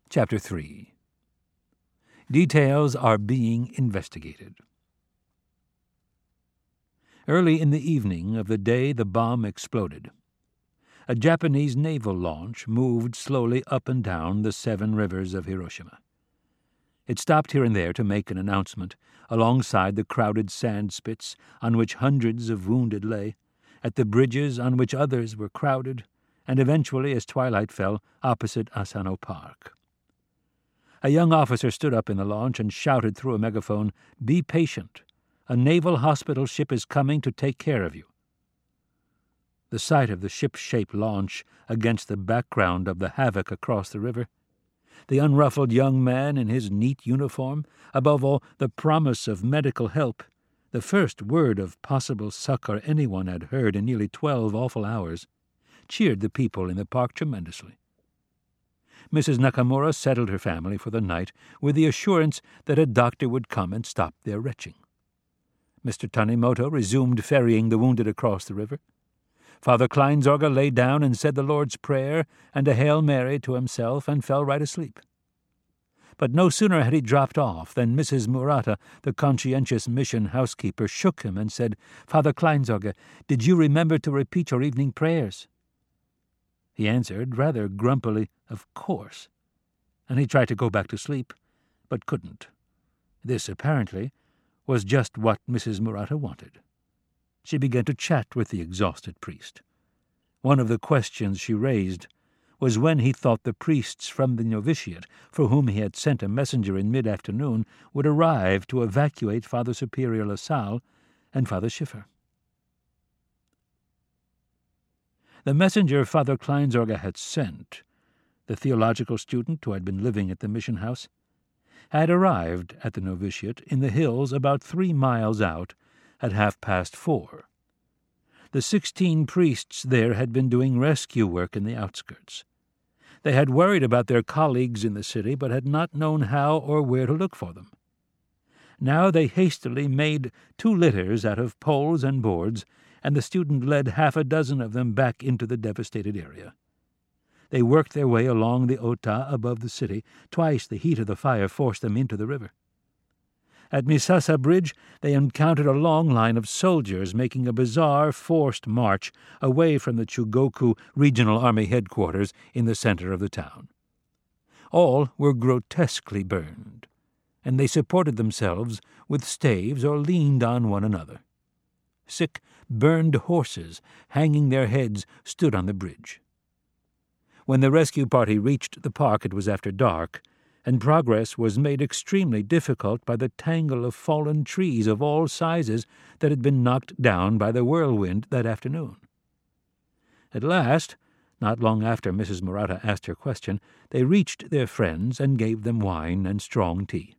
Chapter 3. Details are being investigated. Early in the evening of the day the bomb exploded, a Japanese naval launch moved slowly up and down the 7 rivers of Hiroshima. It stopped here and there to make an announcement, alongside the crowded sand spits on which hundreds of wounded lay, at the bridges on which others were crowded, and eventually, as twilight fell, opposite Asano Park. A young officer stood up in the launch and shouted through a megaphone, "Be patient. A naval hospital ship is coming to take care of you." The sight of the ship-shaped launch against the background of the havoc across the river, the unruffled young man in his neat uniform, above all, the promise of medical help, the first word of possible succor anyone had heard in nearly 12 awful hours, cheered the people in the park tremendously. Mrs. Nakamura settled her family for the night with the assurance that a doctor would come and stop their retching. Mr. Tanimoto resumed ferrying the wounded across the river. Father Kleinsorge lay down and said the Lord's Prayer and a Hail Mary to himself and fell right asleep. But no sooner had he dropped off than Mrs. Murata, the conscientious mission housekeeper, shook him and said, "Father Kleinsorge, did you remember to repeat your evening prayers?" He answered, rather grumpily, "Of course," and he tried to go back to sleep, but couldn't. This, apparently, was just what Mrs. Murata wanted. She began to chat with the exhausted priest. One of the questions she raised was when he thought the priests from the novitiate, for whom he had sent a messenger in mid-afternoon, would arrive to evacuate Father Superior LaSalle and Father Schiffer. The messenger Father Kleinsorge had sent, the theological student who had been living at the mission house, had arrived at the novitiate in the hills about 3 miles out at 4:30. The 16 priests there had been doing rescue work in the outskirts. They had worried about their colleagues in the city, but had not known how or where to look for them. Now they hastily made 2 litters out of poles and boards, and the student led 6 of them back into the devastated area. They worked their way along the Ota above the city. Twice the heat of the fire forced them into the river. At Misasa Bridge they encountered a long line of soldiers making a bizarre forced march away from the Chugoku Regional Army Headquarters in the center of the town. All were grotesquely burned, and they supported themselves with staves or leaned on one another. Sick, burned horses, hanging their heads, stood on the bridge. When the rescue party reached the park, it was after dark, and progress was made extremely difficult by the tangle of fallen trees of all sizes that had been knocked down by the whirlwind that afternoon. At last, not long after Mrs. Murata asked her question, they reached their friends and gave them wine and strong tea.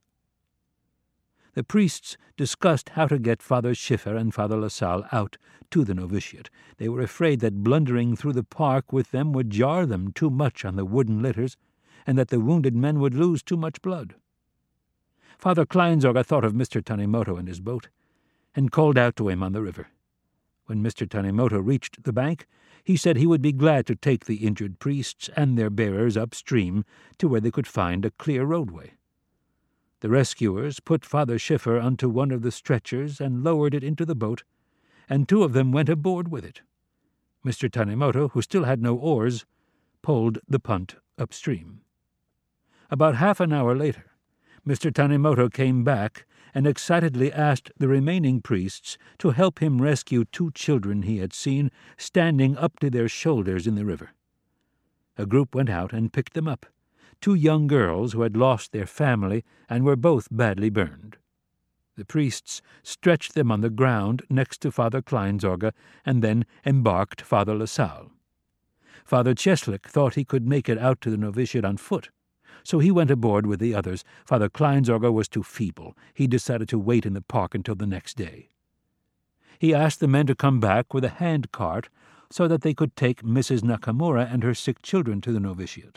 The priests discussed how to get Father Schiffer and Father LaSalle out to the novitiate. They were afraid that blundering through the park with them would jar them too much on the wooden litters, and that the wounded men would lose too much blood. Father Kleinsorge thought of Mr. Tanimoto and his boat, and called out to him on the river. When Mr. Tanimoto reached the bank, he said he would be glad to take the injured priests and their bearers upstream to where they could find a clear roadway. The rescuers put Father Schiffer onto one of the stretchers and lowered it into the boat, and 2 of them went aboard with it. Mr. Tanimoto, who still had no oars, pulled the punt upstream. About half an hour later, Mr. Tanimoto came back and excitedly asked the remaining priests to help him rescue 2 children he had seen standing up to their shoulders in the river. A group went out and picked them up, 2 young girls who had lost their family and were both badly burned. The priests stretched them on the ground next to Father Kleinsorge and then embarked Father LaSalle. Father Cheslik thought he could make it out to the novitiate on foot, so he went aboard with the others. Father Kleinsorge was too feeble. He decided to wait in the park until the next day. He asked the men to come back with a hand cart so that they could take Mrs. Nakamura and her sick children to the novitiate.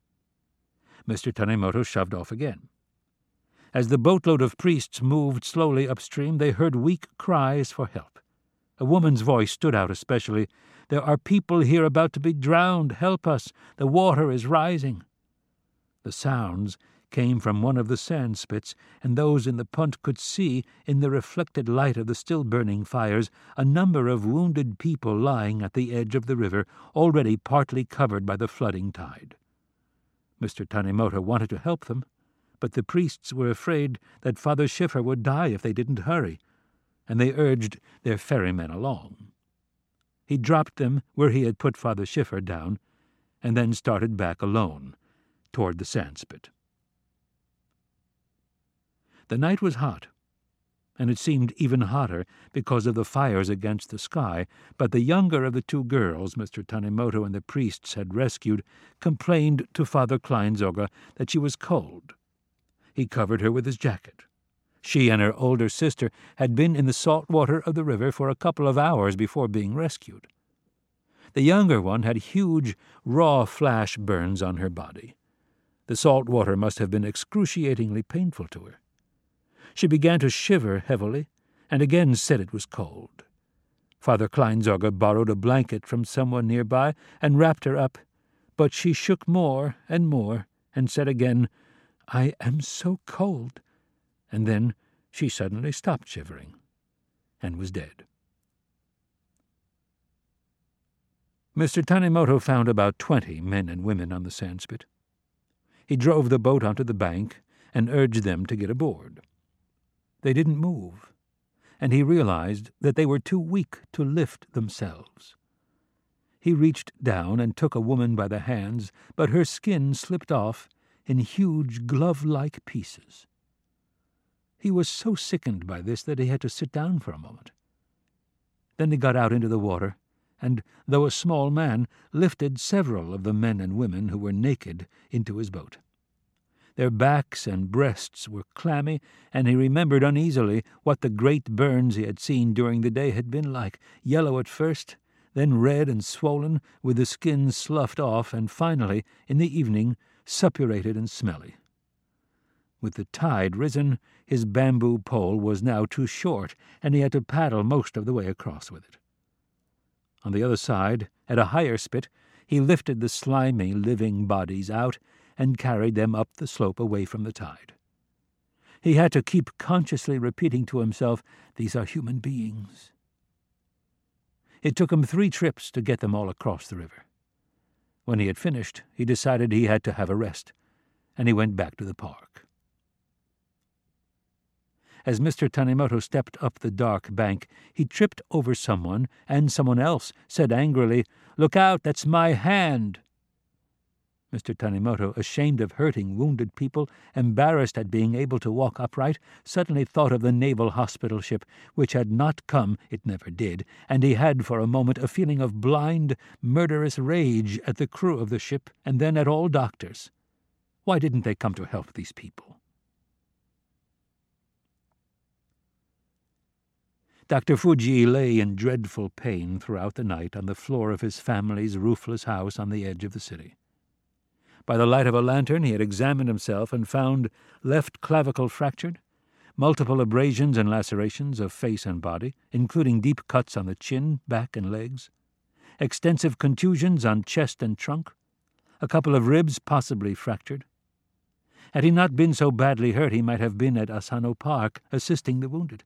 Mr. Tanimoto shoved off again. As the boatload of priests moved slowly upstream, they heard weak cries for help. A woman's voice stood out especially. "There are people here about to be drowned. Help us. The water is rising." The sounds came from one of the sand spits, and those in the punt could see, in the reflected light of the still-burning fires, a number of wounded people lying at the edge of the river, already partly covered by the flooding tide. Mr. Tanimoto wanted to help them, but the priests were afraid that Father Schiffer would die if they didn't hurry, and they urged their ferrymen along. He dropped them where he had put Father Schiffer down, and then started back alone toward the sandspit. The night was hot, and it seemed even hotter because of the fires against the sky, but the younger of the two girls Mr. Tanimoto and the priests had rescued complained to Father Kleinsorge that she was cold. He covered her with his jacket. She and her older sister had been in the salt water of the river for a couple of hours before being rescued. The younger one had huge, raw flash burns on her body. The salt water must have been excruciatingly painful to her. She began to shiver heavily, and again said it was cold. Father Kleinsorge borrowed a blanket from someone nearby and wrapped her up, but she shook more and said again, "I am so cold," and then she suddenly stopped shivering and was dead. Mr. Tanimoto found about 20 men and women on the sandspit. He drove the boat onto the bank and urged them to get aboard. They didn't move, and he realized that they were too weak to lift themselves. He reached down and took a woman by the hands, but her skin slipped off in huge glove-like pieces. He was so sickened by this that he had to sit down for a moment. Then he got out into the water, and, though a small man, lifted several of the men and women who were naked into his boat. Their backs and breasts were clammy, and he remembered uneasily what the great burns he had seen during the day had been like, yellow at first, then red and swollen, with the skin sloughed off, and finally, in the evening, suppurated and smelly. With the tide risen, his bamboo pole was now too short, and he had to paddle most of the way across with it. On the other side, at a higher spit, he lifted the slimy, living bodies out and carried them up the slope away from the tide. He had to keep consciously repeating to himself, "These are human beings." It took him 3 trips to get them all across the river. When he had finished, he decided he had to have a rest, and he went back to the park. As Mr. Tanimoto stepped up the dark bank, he tripped over someone, and someone else said angrily, "Look out, that's my hand!" Mr. Tanimoto, ashamed of hurting wounded people, embarrassed at being able to walk upright, suddenly thought of the naval hospital ship, which had not come, it never did, and he had for a moment a feeling of blind, murderous rage at the crew of the ship, and then at all doctors. Why didn't they come to help these people? Dr. Fuji lay in dreadful pain throughout the night on the floor of his family's roofless house on the edge of the city. By the light of a lantern he had examined himself and found left clavicle fractured, multiple abrasions and lacerations of face and body, including deep cuts on the chin, back, and legs, extensive contusions on chest and trunk, a couple of ribs possibly fractured. Had he not been so badly hurt, he might have been at Asano Park assisting the wounded.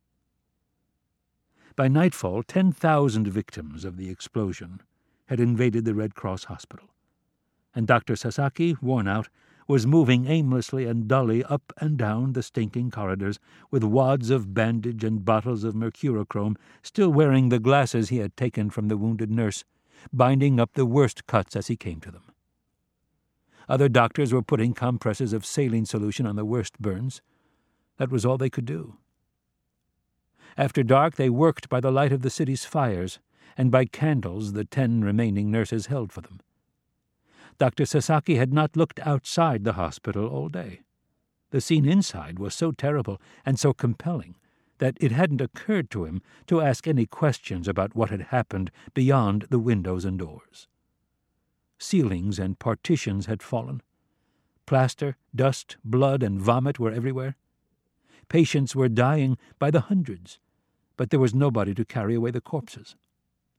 By nightfall, 10,000 victims of the explosion had invaded the Red Cross hospital, and Dr. Sasaki, worn out, was moving aimlessly and dully up and down the stinking corridors with wads of bandage and bottles of mercurochrome, still wearing the glasses he had taken from the wounded nurse, binding up the worst cuts as he came to them. Other doctors were putting compresses of saline solution on the worst burns. That was all they could do. After dark they worked by the light of the city's fires, and by candles the 10 remaining nurses held for them. Dr. Sasaki had not looked outside the hospital all day. The scene inside was so terrible and so compelling that it hadn't occurred to him to ask any questions about what had happened beyond the windows and doors. Ceilings and partitions had fallen. Plaster, dust, blood, and vomit were everywhere. Patients were dying by the hundreds, but there was nobody to carry away the corpses.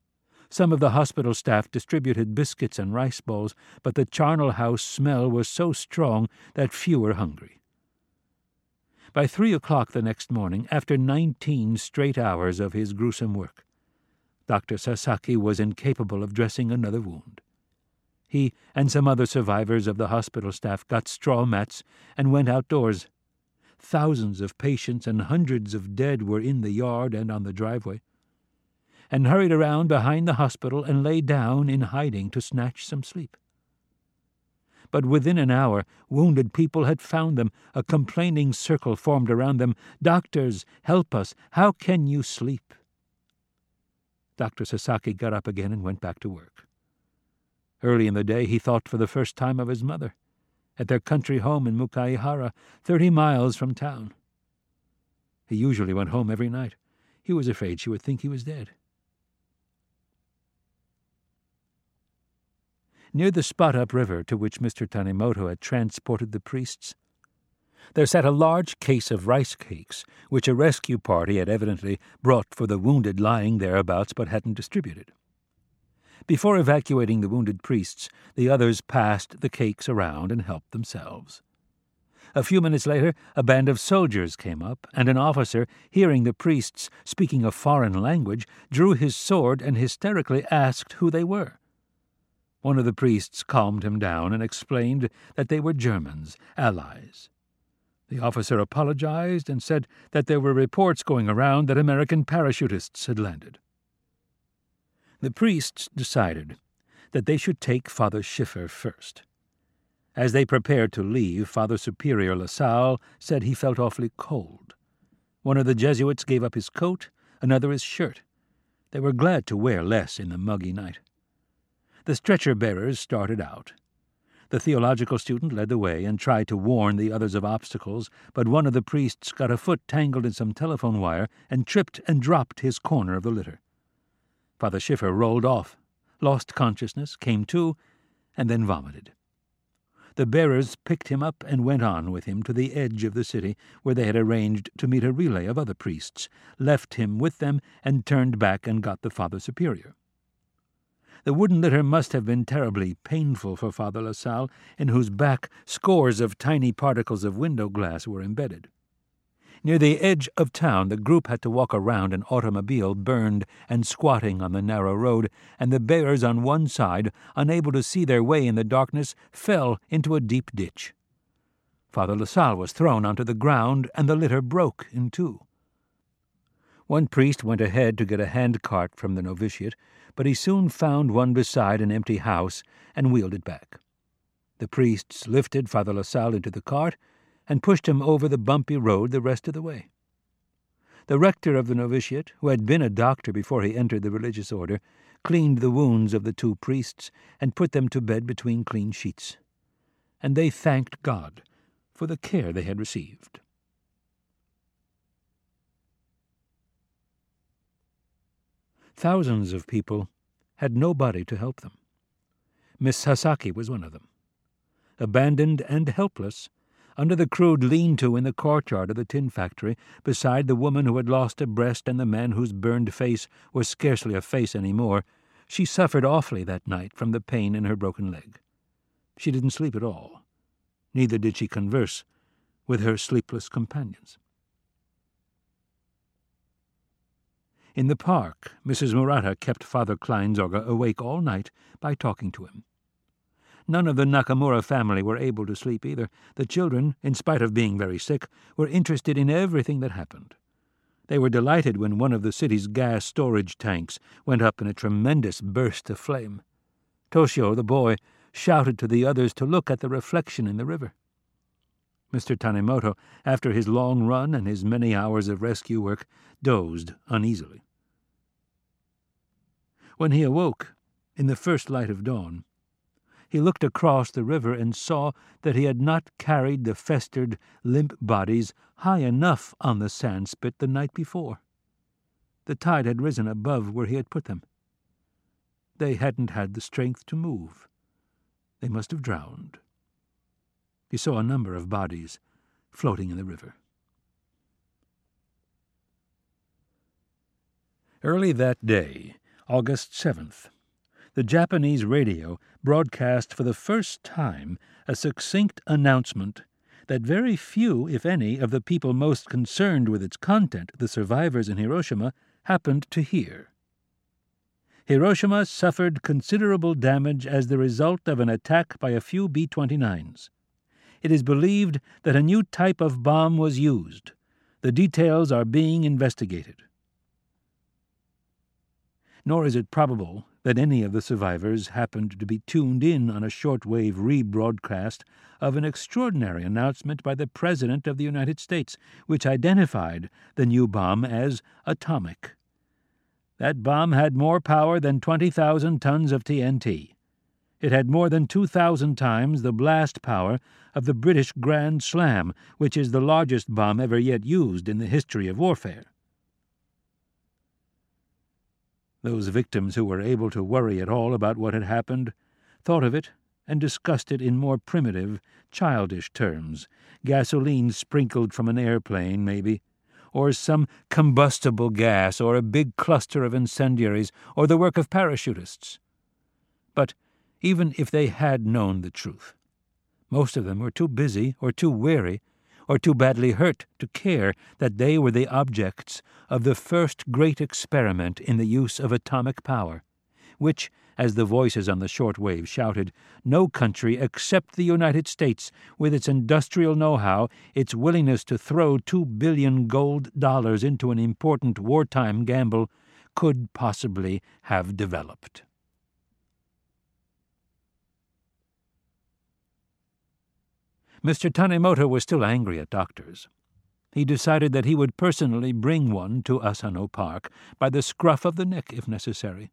Some of the hospital staff distributed biscuits and rice bowls, but the charnel house smell was so strong that few were hungry. By 3 o'clock the next morning, after 19 straight hours of his gruesome work, Dr. Sasaki was incapable of dressing another wound. He and some other survivors of the hospital staff got straw mats and went outdoors. Thousands of patients and hundreds of dead were in the yard and on the driveway, and hurried around behind the hospital and lay down in hiding to snatch some sleep. But within an hour, wounded people had found them. A complaining circle formed around them. "Doctors, help us! How can you sleep?" Dr. Sasaki got up again and went back to work. Early in the day he thought for the first time of his mother, at their country home in Mukaihara, 30 miles from town. He usually went home every night. He was afraid she would think he was dead. Near the Spot-Up River to which Mr. Tanimoto had transported the priests, there sat a large case of rice cakes, which a rescue party had evidently brought for the wounded lying thereabouts but hadn't distributed. Before evacuating the wounded priests, the others passed the cakes around and helped themselves. A few minutes later, a band of soldiers came up, and an officer, hearing the priests speaking a foreign language, drew his sword and hysterically asked who they were. One of the priests calmed him down and explained that they were Germans, allies. The officer apologized and said that there were reports going around that American parachutists had landed. The priests decided that they should take Father Schiffer first. As they prepared to leave, Father Superior LaSalle said he felt awfully cold. One of the Jesuits gave up his coat, another his shirt. They were glad to wear less in the muggy night. The stretcher-bearers started out. The theological student led the way and tried to warn the others of obstacles, but one of the priests got a foot tangled in some telephone wire and tripped and dropped his corner of the litter. Father Schiffer rolled off, lost consciousness, came to, and then vomited. The bearers picked him up and went on with him to the edge of the city, where they had arranged to meet a relay of other priests, left him with them, and turned back and got the Father Superior. The wooden litter must have been terribly painful for Father LaSalle, in whose back scores of tiny particles of window glass were embedded. Near the edge of town, the group had to walk around an automobile burned and squatting on the narrow road, and the bearers on one side, unable to see their way in the darkness, fell into a deep ditch. Father LaSalle was thrown onto the ground, and the litter broke in two. One priest went ahead to get a handcart from the novitiate, but he soon found one beside an empty house and wheeled it back. The priests lifted Father LaSalle into the cart and pushed him over the bumpy road the rest of the way. The rector of the novitiate, who had been a doctor before he entered the religious order, cleaned the wounds of the two priests and put them to bed between clean sheets. And they thanked God for the care they had received. Thousands of people had nobody to help them. Miss Sasaki was one of them. Abandoned and helpless, under the crude lean-to in the courtyard of the tin factory, beside the woman who had lost a breast and the man whose burned face was scarcely a face any more, she suffered awfully that night from the pain in her broken leg. She didn't sleep at all. Neither did she converse with her sleepless companions. In the park, Mrs. Murata kept Father Kleinsorge awake all night by talking to him. None of the Nakamura family were able to sleep either. The children, in spite of being very sick, were interested in everything that happened. They were delighted when one of the city's gas storage tanks went up in a tremendous burst of flame. Toshio, the boy, shouted to the others to look at the reflection in the river. Mr. Tanimoto, after his long run and his many hours of rescue work, dozed uneasily. When he awoke, in the first light of dawn, he looked across the river and saw that he had not carried the festered, limp bodies high enough on the sandspit the night before. The tide had risen above where he had put them. They hadn't had the strength to move. They must have drowned. He saw a number of bodies floating in the river. Early that day, August 7th. The Japanese radio broadcast for the first time a succinct announcement that very few, if any, of the people most concerned with its content, the survivors in Hiroshima, happened to hear. Hiroshima suffered considerable damage as the result of an attack by a few B-29s. It is believed that a new type of bomb was used. The details are being investigated. Nor is it probable that any of the survivors happened to be tuned in on a shortwave rebroadcast of an extraordinary announcement by the President of the United States, which identified the new bomb as atomic. That bomb had more power than 20,000 tons of TNT. It had more than 2,000 times the blast power of the British Grand Slam, which is the largest bomb ever yet used in the history of warfare. Those victims who were able to worry at all about what had happened thought of it and discussed it in more primitive, childish terms. Gasoline sprinkled from an airplane, maybe, or some combustible gas, or a big cluster of incendiaries, or the work of parachutists. But even if they had known the truth, most of them were too busy or too weary or too badly hurt to care that they were the objects of the first great experiment in the use of atomic power, which, as the voices on the short wave shouted, no country except the United States, with its industrial know-how, its willingness to throw $2 billion gold into an important wartime gamble, could possibly have developed. Mr. Tanemoto was still angry at doctors. He decided that he would personally bring one to Asano Park, by the scruff of the neck if necessary.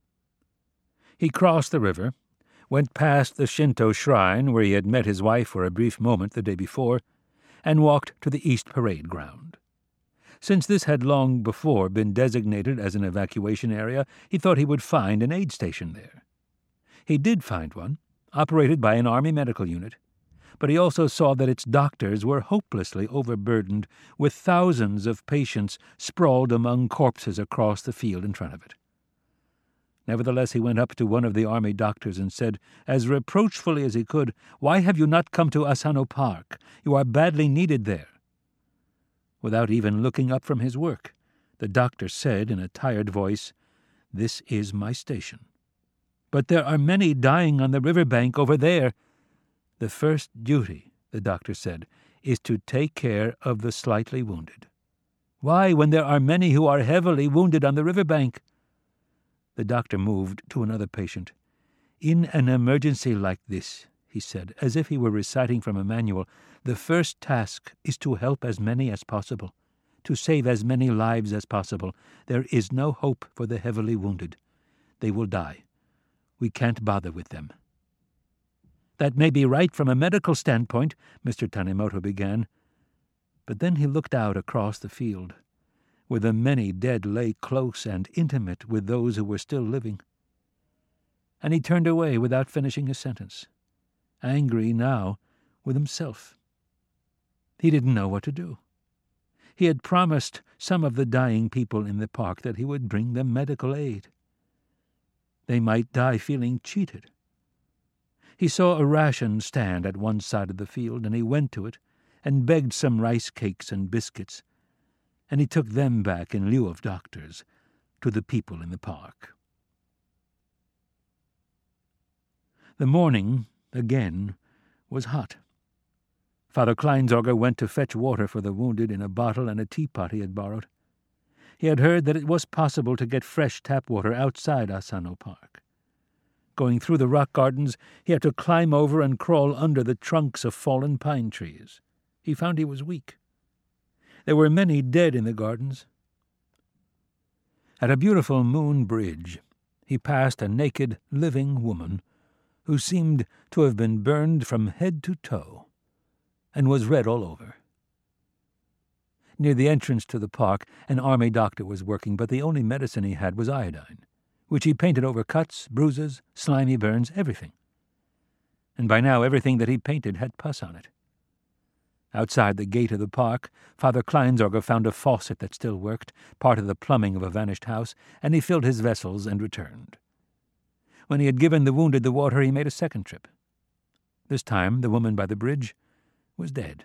He crossed the river, went past the Shinto shrine where he had met his wife for a brief moment the day before, and walked to the East Parade Ground. Since this had long before been designated as an evacuation area, he thought he would find an aid station there. He did find one, operated by an Army medical unit, but he also saw that its doctors were hopelessly overburdened with thousands of patients sprawled among corpses across the field in front of it. Nevertheless, he went up to one of the Army doctors and said, as reproachfully as he could, "Why have you not come to Asano Park? You are badly needed there." Without even looking up from his work, the doctor said in a tired voice, "This is my station. But there are many dying on the riverbank over there." "The first duty," the doctor said, "is to take care of the slightly wounded." "Why, when there are many who are heavily wounded on the riverbank?" The doctor moved to another patient. "In an emergency like this," he said, as if he were reciting from a manual, "the first task is to help as many as possible, to save as many lives as possible. There is no hope for the heavily wounded. They will die. We can't bother with them." "That may be right from a medical standpoint," Mr. Tanemoto began. But then he looked out across the field, where the many dead lay close and intimate with those who were still living. And he turned away without finishing his sentence, angry now with himself. He didn't know what to do. He had promised some of the dying people in the park that he would bring them medical aid. They might die feeling cheated. He saw a ration stand at one side of the field, and he went to it and begged some rice cakes and biscuits, and he took them back in lieu of doctors to the people in the park. The morning, again, was hot. Father Kleinsorger went to fetch water for the wounded in a bottle and a teapot he had borrowed. He had heard that it was possible to get fresh tap water outside Asano Park. Going through the rock gardens, he had to climb over and crawl under the trunks of fallen pine trees. He found he was weak. There were many dead in the gardens. At a beautiful moon bridge, he passed a naked, living woman who seemed to have been burned from head to toe and was red all over. Near the entrance to the park, an Army doctor was working, but the only medicine he had was iodine, which he painted over cuts, bruises, slimy burns, everything. And by now everything that he painted had pus on it. Outside the gate of the park, Father Kleinsorge found a faucet that still worked, part of the plumbing of a vanished house, and he filled his vessels and returned. When he had given the wounded the water, he made a second trip. This time the woman by the bridge was dead.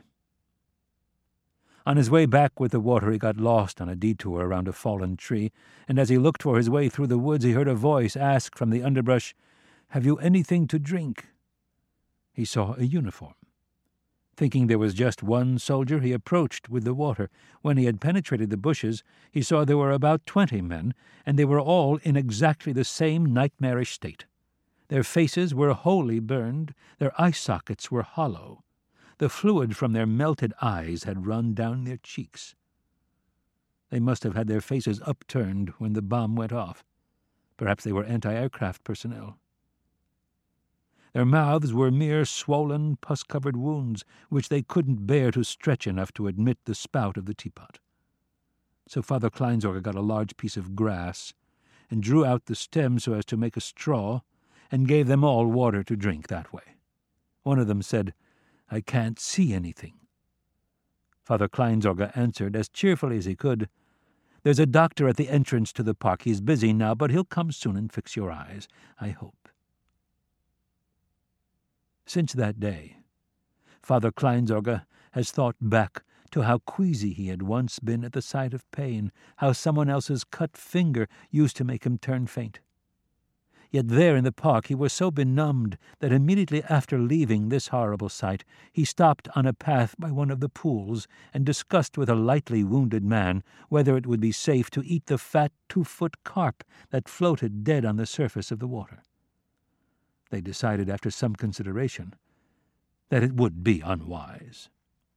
On his way back with the water, he got lost on a detour around a fallen tree, and as he looked for his way through the woods, he heard a voice ask from the underbrush, "Have you anything to drink?" He saw a uniform. Thinking there was just one soldier, he approached with the water. When he had penetrated the bushes, he saw there were about 20 men, and they were all in exactly the same nightmarish state. Their faces were wholly burned, their eye sockets were hollow. The fluid from their melted eyes had run down their cheeks. They must have had their faces upturned when the bomb went off. Perhaps they were anti-aircraft personnel. Their mouths were mere swollen, pus-covered wounds, which they couldn't bear to stretch enough to admit the spout of the teapot. So Father Kleinsorge got a large piece of grass and drew out the stem so as to make a straw, and gave them all water to drink that way. One of them said, "I can't see anything." Father Kleinsorge answered as cheerfully as he could, "There's a doctor at the entrance to the park. He's busy now, but he'll come soon and fix your eyes, I hope." Since that day, Father Kleinsorge has thought back to how queasy he had once been at the sight of pain, how someone else's cut finger used to make him turn faint. Yet there in the park he was so benumbed that immediately after leaving this horrible sight, he stopped on a path by one of the pools and discussed with a lightly wounded man whether it would be safe to eat the fat 2-foot carp that floated dead on the surface of the water. They decided after some consideration that it would be unwise.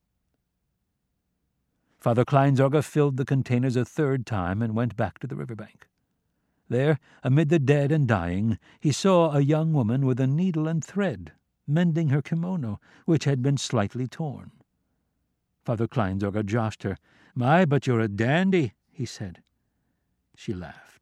Father Kleinsorge filled the containers a third time and went back to the riverbank. There, amid the dead and dying, he saw a young woman with a needle and thread, mending her kimono, which had been slightly torn. Father Kleinsorge joshed her. "My, but you're a dandy," he said. She laughed.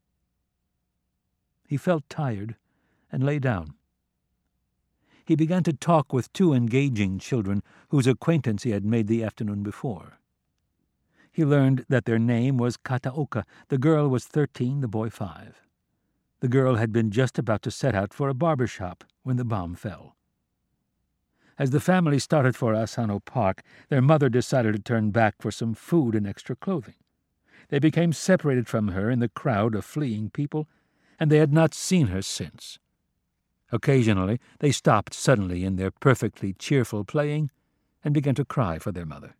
He felt tired and lay down. He began to talk with 2 engaging children whose acquaintance he had made the afternoon before. He learned that their name was Kataoka. The girl was 13, the boy 5. The girl had been just about to set out for a barber shop when the bomb fell. As the family started for Asano Park, their mother decided to turn back for some food and extra clothing. They became separated from her in the crowd of fleeing people, and they had not seen her since. Occasionally they stopped suddenly in their perfectly cheerful playing and began to cry for their mother.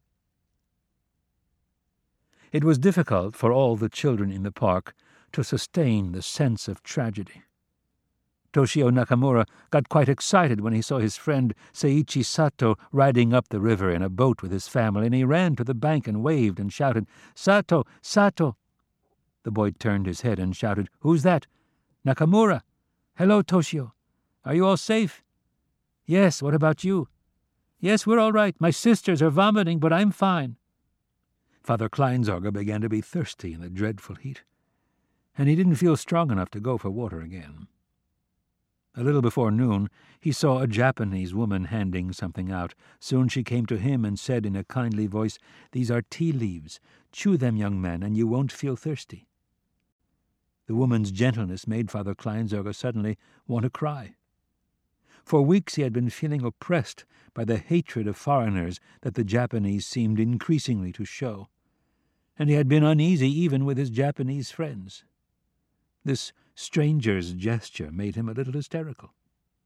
It was difficult for all the children in the park to sustain the sense of tragedy. Toshio Nakamura got quite excited when he saw his friend Seiichi Sato riding up the river in a boat with his family, and he ran to the bank and waved and shouted, "Sato! Sato!" The boy turned his head and shouted, "Who's that?" "Nakamura." "Hello, Toshio. Are you all safe?" "Yes, what about you?" "Yes, we're all right. My sisters are vomiting, but I'm fine." Father Kleinsorge began to be thirsty in the dreadful heat, and he didn't feel strong enough to go for water again. A little before noon, he saw a Japanese woman handing something out. Soon she came to him and said in a kindly voice, "These are tea leaves. Chew them, young man, and you won't feel thirsty." The woman's gentleness made Father Kleinsorge suddenly want to cry. For weeks he had been feeling oppressed by the hatred of foreigners that the Japanese seemed increasingly to show, and he had been uneasy even with his Japanese friends. This stranger's gesture made him a little hysterical.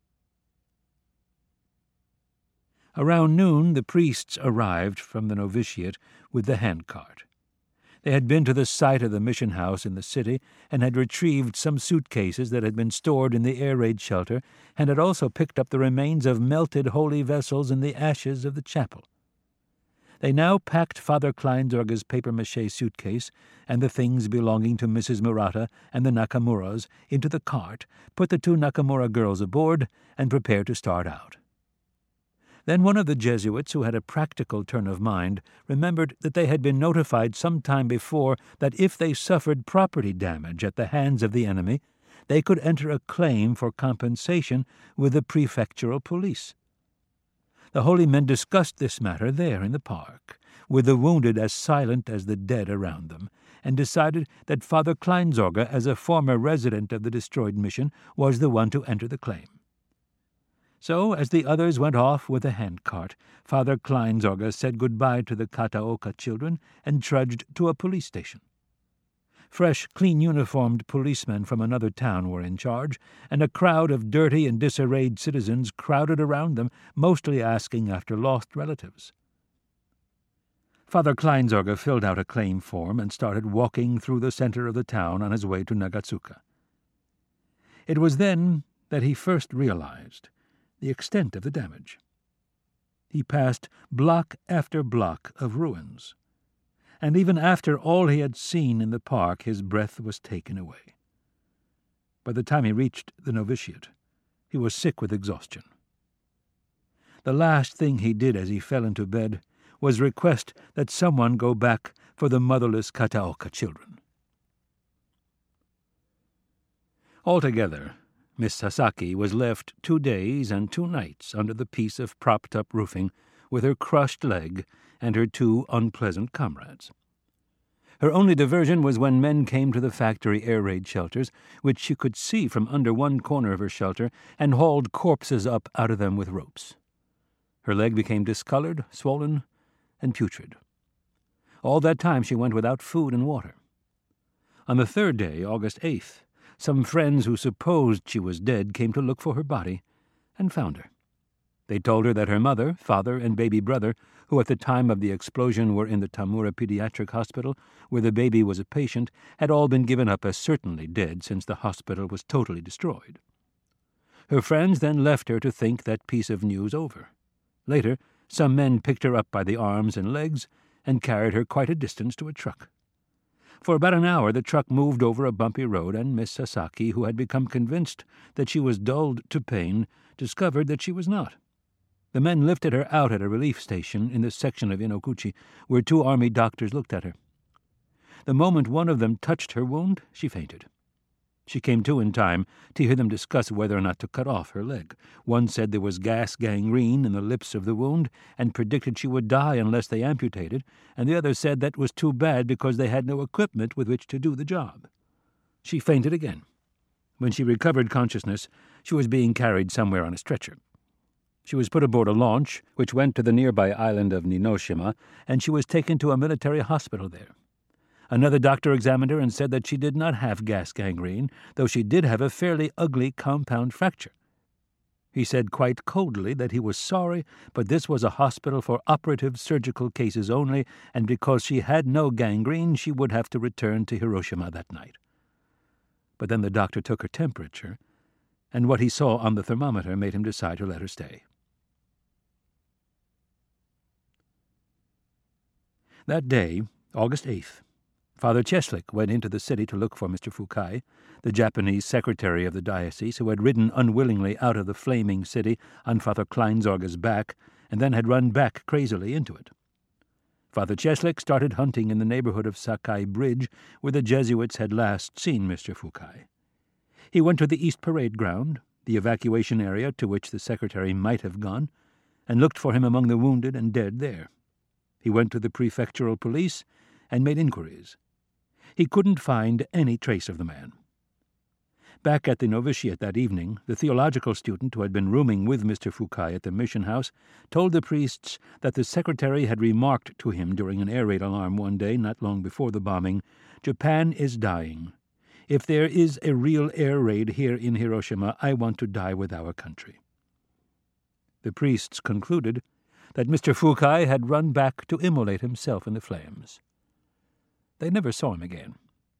Around noon the priests arrived from the novitiate with the handcart. They had been to the site of the mission house in the city and had retrieved some suitcases that had been stored in the air raid shelter, and had also picked up the remains of melted holy vessels in the ashes of the chapel. They now packed Father Kleinsorge's papier-mâché suitcase and the things belonging to Mrs. Murata and the Nakamuras into the cart, put the 2 Nakamura girls aboard, and prepared to start out. Then one of the Jesuits, who had a practical turn of mind, remembered that they had been notified some time before that if they suffered property damage at the hands of the enemy, they could enter a claim for compensation with the prefectural police. The holy men discussed this matter there in the park, with the wounded as silent as the dead around them, and decided that Father Kleinsorge, as a former resident of the destroyed mission, was the one to enter the claim. So, as the others went off with a handcart, Father Kleinsorge said goodbye to the Kataoka children and trudged to a police station. Fresh, clean-uniformed policemen from another town were in charge, and a crowd of dirty and disarrayed citizens crowded around them, mostly asking after lost relatives. Father Kleinsorge filled out a claim form and started walking through the center of the town on his way to Nagatsuka. It was then that he first realized the extent of the damage. He passed block after block of ruins, and even after all he had seen in the park, his breath was taken away. By the time he reached the novitiate, he was sick with exhaustion. The last thing he did as he fell into bed was request that someone go back for the motherless Kataoka children. Altogether, Miss Sasaki was left 2 days and 2 nights under the piece of propped-up roofing with her crushed leg and her 2 unpleasant comrades. Her only diversion was when men came to the factory air raid shelters, which she could see from under one corner of her shelter, and hauled corpses up out of them with ropes. Her leg became discolored, swollen, and putrid. All that time she went without food and water. On the 3rd day, August 8th, some friends who supposed she was dead came to look for her body and found her. They told her that her mother, father, and baby brother, who at the time of the explosion were in the Tamura Pediatric Hospital, where the baby was a patient, had all been given up as certainly dead since the hospital was totally destroyed. Her friends then left her to think that piece of news over. Later, some men picked her up by the arms and legs and carried her quite a distance to a truck. For about an hour the truck moved over a bumpy road, and Miss Sasaki, who had become convinced that she was dulled to pain, discovered that she was not. The men lifted her out at a relief station in the section of Inoguchi, where 2 army doctors looked at her. The moment one of them touched her wound, she fainted. She came to in time to hear them discuss whether or not to cut off her leg. One said there was gas gangrene in the lips of the wound and predicted she would die unless they amputated, and the other said that was too bad because they had no equipment with which to do the job. She fainted again. When she recovered consciousness, she was being carried somewhere on a stretcher. She was put aboard a launch, which went to the nearby island of Ninoshima, and she was taken to a military hospital there. Another doctor examined her and said that she did not have gas gangrene, though she did have a fairly ugly compound fracture. He said quite coldly that he was sorry, but this was a hospital for operative surgical cases only, and because she had no gangrene, she would have to return to Hiroshima that night. But then the doctor took her temperature, and what he saw on the thermometer made him decide to let her stay. That day, August 8th, Father Cheslik went into the city to look for Mr. Fukai, the Japanese secretary of the diocese, who had ridden unwillingly out of the flaming city on Father Kleinsorge's back and then had run back crazily into it. Father Cheslik started hunting in the neighborhood of Sakai Bridge, where the Jesuits had last seen Mr. Fukai. He went to the East Parade Ground, the evacuation area to which the secretary might have gone, and looked for him among the wounded and dead there. He went to the prefectural police and made inquiries. He couldn't find any trace of the man. Back at the novitiate that evening, the theological student who had been rooming with Mr. Fukai at the mission house told the priests that the secretary had remarked to him during an air raid alarm one day not long before the bombing, "Japan is dying. If there is a real air raid here in Hiroshima, I want to die with our country." The priests concluded that Mr. Fukai had run back to immolate himself in the flames. They never saw him again.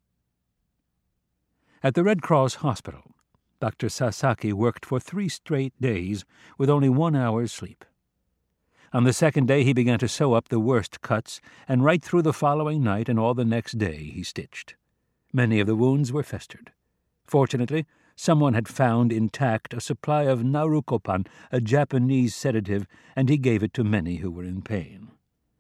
At the Red Cross Hospital, Dr. Sasaki worked for 3 straight days with only 1 hour's sleep. On the 2nd day he began to sew up the worst cuts, and right through the following night and all the next day he stitched. Many of the wounds were festered. Fortunately, someone had found intact a supply of Narukopan, a Japanese sedative, and he gave it to many who were in pain.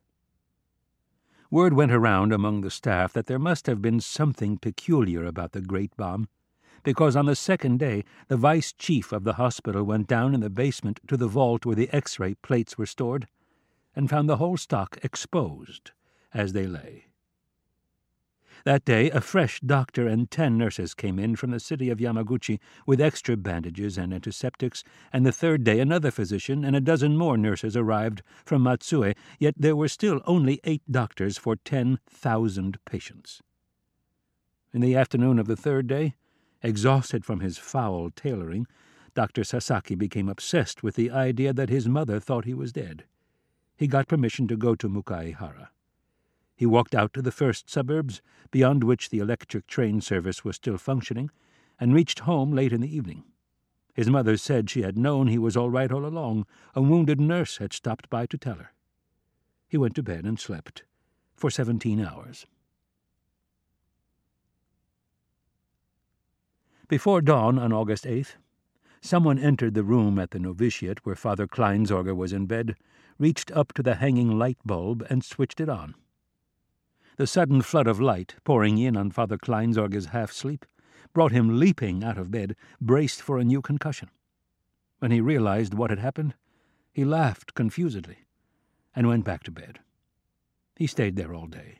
Word went around among the staff that there must have been something peculiar about the great bomb, because on the second day the vice chief of the hospital went down in the basement to the vault where the X-ray plates were stored and found the whole stock exposed as they lay. That day a fresh doctor and 10 nurses came in from the city of Yamaguchi with extra bandages and antiseptics, and the third day another physician and a dozen more nurses arrived from Matsue, yet there were still only 8 doctors for 10,000 patients. In the afternoon of the third day, exhausted from his foul tailoring, Dr. Sasaki became obsessed with the idea that his mother thought he was dead. He got permission to go to Mukaihara. He walked out to the first suburbs, beyond which the electric train service was still functioning, and reached home late in the evening. His mother said she had known he was all right all along. A wounded nurse had stopped by to tell her. He went to bed and slept for 17 hours. Before dawn on August 8th, someone entered the room at the novitiate where Father Kleinsorger was in bed, reached up to the hanging light bulb, and switched it on. The sudden flood of light pouring in on Father Kleinsorger's half-sleep brought him leaping out of bed, braced for a new concussion. When he realized what had happened, he laughed confusedly and went back to bed. He stayed there all day.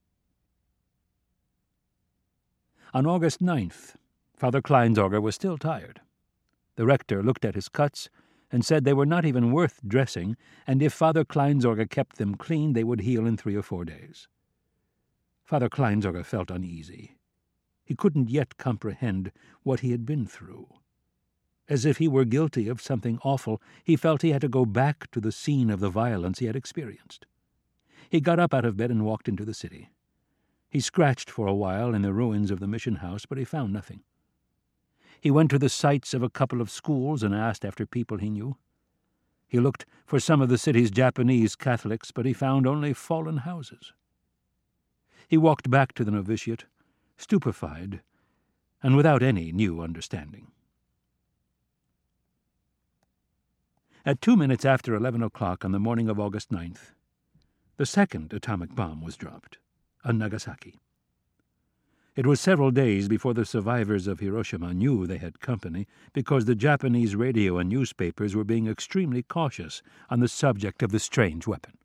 On August 9th, Father Kleinsorger was still tired. The rector looked at his cuts and said they were not even worth dressing, and if Father Kleinsorger kept them clean, they would heal in 3 or 4 days. Father Kleinsorger felt uneasy. He couldn't yet comprehend what he had been through. As if he were guilty of something awful, he felt he had to go back to the scene of the violence he had experienced. He got up out of bed and walked into the city. He scratched for a while in the ruins of the mission house, but he found nothing. He went to the sites of a couple of schools and asked after people he knew. He looked for some of the city's Japanese Catholics, but he found only fallen houses. He walked back to the novitiate, stupefied, and without any new understanding. At 2 minutes after 11 o'clock on the morning of August 9th, the second atomic bomb was dropped on Nagasaki. It was several days before the survivors of Hiroshima knew they had company, because the Japanese radio and newspapers were being extremely cautious on the subject of the strange weapon.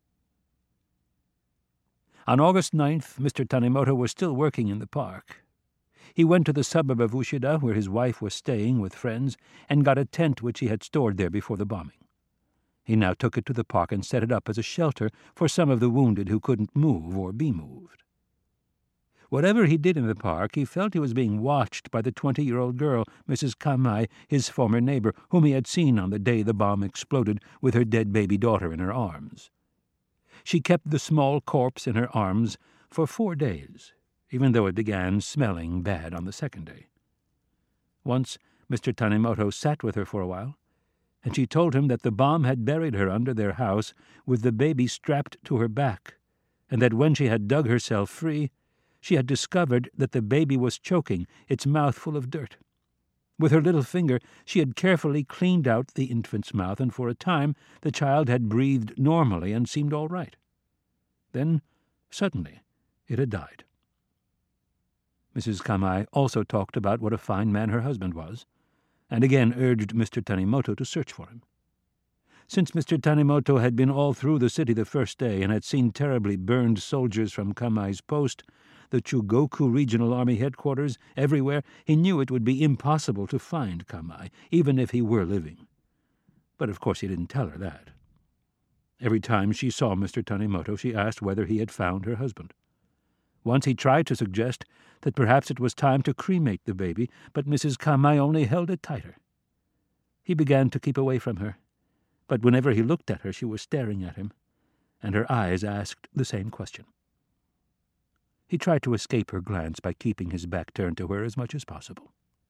On August 9th, Mr. Tanimoto was still working in the park. He went to the suburb of Ushida, where his wife was staying with friends, and got a tent which he had stored there before the bombing. He now took it to the park and set it up as a shelter for some of the wounded who couldn't move or be moved. Whatever he did in the park, he felt he was being watched by the 20-year-old girl, Mrs. Kamai, his former neighbor, whom he had seen on the day the bomb exploded with her dead baby daughter in her arms. She kept the small corpse in her arms for 4 days, even though it began smelling bad on the second day. Once Mr. Tanimoto sat with her for a while, and she told him that the bomb had buried her under their house with the baby strapped to her back, and that when she had dug herself free, she had discovered that the baby was choking, its mouth full of dirt. With her little finger she had carefully cleaned out the infant's mouth, and for a time the child had breathed normally and seemed all right. Then, suddenly, it had died. Mrs. Kamai also talked about what a fine man her husband was, and again urged Mr. Tanimoto to search for him. Since Mr. Tanimoto had been all through the city the first day and had seen terribly burned soldiers from Kamai's post, the Chugoku Regional Army Headquarters, everywhere, he knew it would be impossible to find Kamai, even if he were living. But of course he didn't tell her that. Every time she saw Mr. Tanimoto, she asked whether he had found her husband. Once he tried to suggest that perhaps it was time to cremate the baby, but Mrs. Kamai only held it tighter. He began to keep away from her, but whenever he looked at her she was staring at him, and her eyes asked the same question. He tried to escape her glance by keeping his back turned to her as much as possible.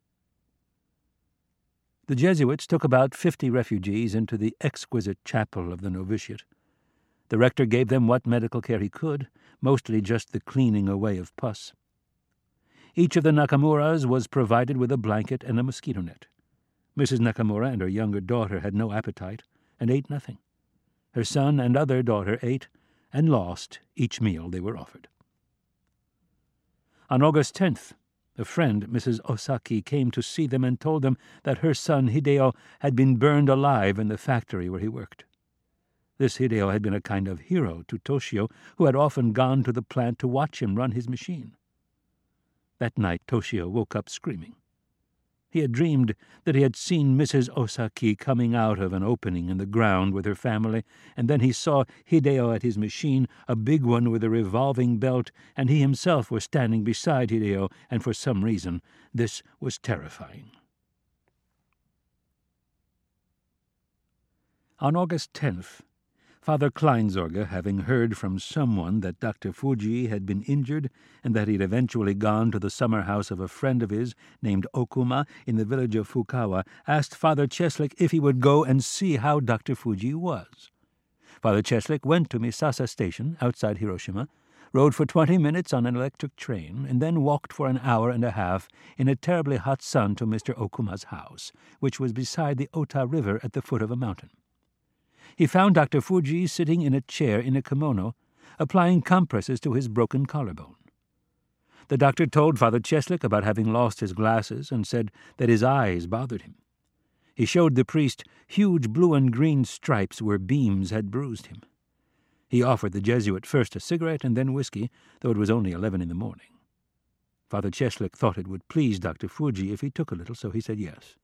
The Jesuits took about 50 refugees into the exquisite chapel of the novitiate. The rector gave them what medical care he could, mostly just the cleaning away of pus. Each of the Nakamuras was provided with a blanket and a mosquito net. Mrs. Nakamura and her younger daughter had no appetite and ate nothing. Her son and other daughter ate and lost each meal they were offered. On August 10th, A friend, Mrs. Osaki, came to see them and told them that her son Hideo had been burned alive in the factory where he worked. This Hideo had been a kind of hero to Toshio, who had often gone to the plant to watch him run his machine. That night Toshio woke up screaming. He had dreamed that he had seen Mrs. Osaki coming out of an opening in the ground with her family, and then he saw Hideo at his machine, a big one with a revolving belt, and he himself was standing beside Hideo, and for some reason this was terrifying. On August 10th, Father Kleinsorge, having heard from someone that Dr. Fuji had been injured and that he had eventually gone to the summer house of a friend of his named Okuma in the village of Fukawa, asked Father Cheslik if he would go and see how Dr. Fuji was. Father Cheslik went to Misasa Station outside Hiroshima, rode for 20 minutes on an electric train, and then walked for an hour and a half in a terribly hot sun to Mr. Okuma's house, which was beside the Ota River at the foot of a mountain. He found Dr. Fuji sitting in a chair in a kimono, applying compresses to his broken collarbone. The doctor told Father Cheslik about having lost his glasses and said that his eyes bothered him. He showed the priest huge blue and green stripes where beams had bruised him. He offered the Jesuit first a cigarette and then whiskey, though it was only 11 in the morning. Father Cheslik thought it would please Dr. Fuji if he took a little, so he said yes.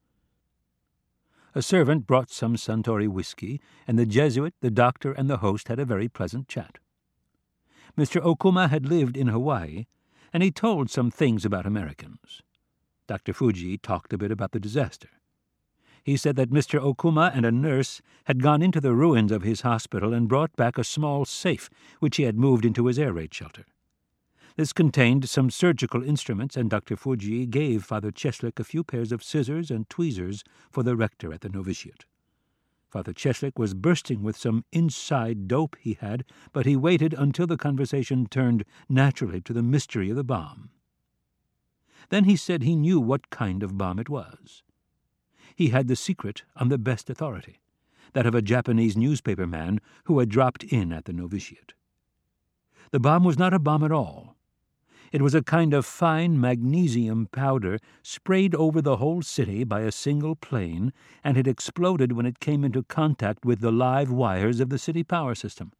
A servant brought some Suntory whiskey, and the Jesuit, the doctor, and the host had a very pleasant chat. Mr. Okuma had lived in Hawaii, and he told some things about Americans. Dr. Fuji talked a bit about the disaster. He said that Mr. Okuma and a nurse had gone into the ruins of his hospital and brought back a small safe which he had moved into his air raid shelter. This contained some surgical instruments, and Dr. Fuji gave Father Cheslik a few pairs of scissors and tweezers for the rector at the novitiate. Father Cheslik was bursting with some inside dope he had, but he waited until the conversation turned naturally to the mystery of the bomb. Then he said he knew what kind of bomb it was. He had the secret on the best authority, that of a Japanese newspaper man who had dropped in at the novitiate. The bomb was not a bomb at all. It was a kind of fine magnesium powder sprayed over the whole city by a single plane, and it exploded when it came into contact with the live wires of the city power system.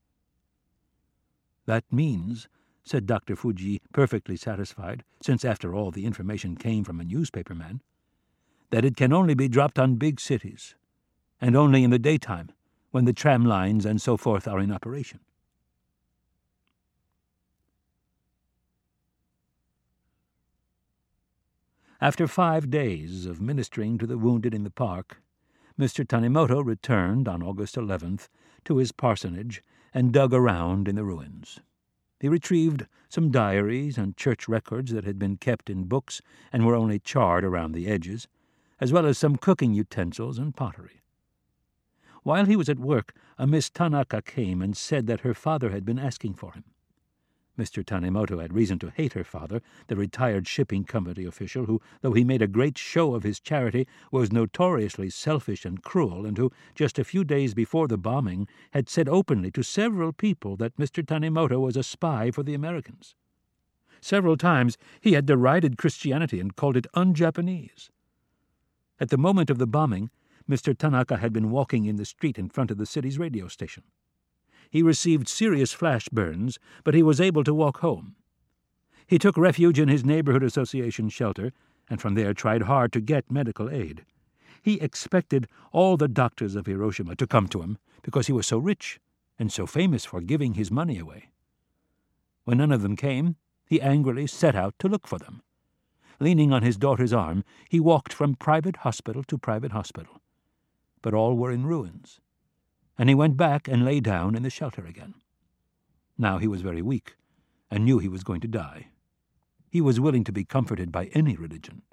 "That means," said Dr. Fuji, perfectly satisfied, since after all the information came from a newspaper man, "that it can only be dropped on big cities, and only in the daytime, when the tram lines and so forth are in operation." After 5 days of ministering to the wounded in the park, Mr. Tanimoto returned on August 11th to his parsonage and dug around in the ruins. He retrieved some diaries and church records that had been kept in books and were only charred around the edges, as well as some cooking utensils and pottery. While he was at work, a Miss Tanaka came and said that her father had been asking for him. Mr. Tanimoto had reason to hate her father, the retired shipping company official who, though he made a great show of his charity, was notoriously selfish and cruel, and who, just a few days before the bombing, had said openly to several people that Mr. Tanimoto was a spy for the Americans. Several times he had derided Christianity and called it un-Japanese. At the moment of the bombing, Mr. Tanaka had been walking in the street in front of the city's radio station. He received serious flash burns, but he was able to walk home. He took refuge in his neighborhood association shelter, and from there tried hard to get medical aid. He expected all the doctors of Hiroshima to come to him, because he was so rich and so famous for giving his money away. When none of them came, he angrily set out to look for them. Leaning on his daughter's arm, he walked from private hospital to private hospital. But all were in ruins, and he went back and lay down in the shelter again. Now he was very weak, and knew he was going to die. He was willing to be comforted by any religion.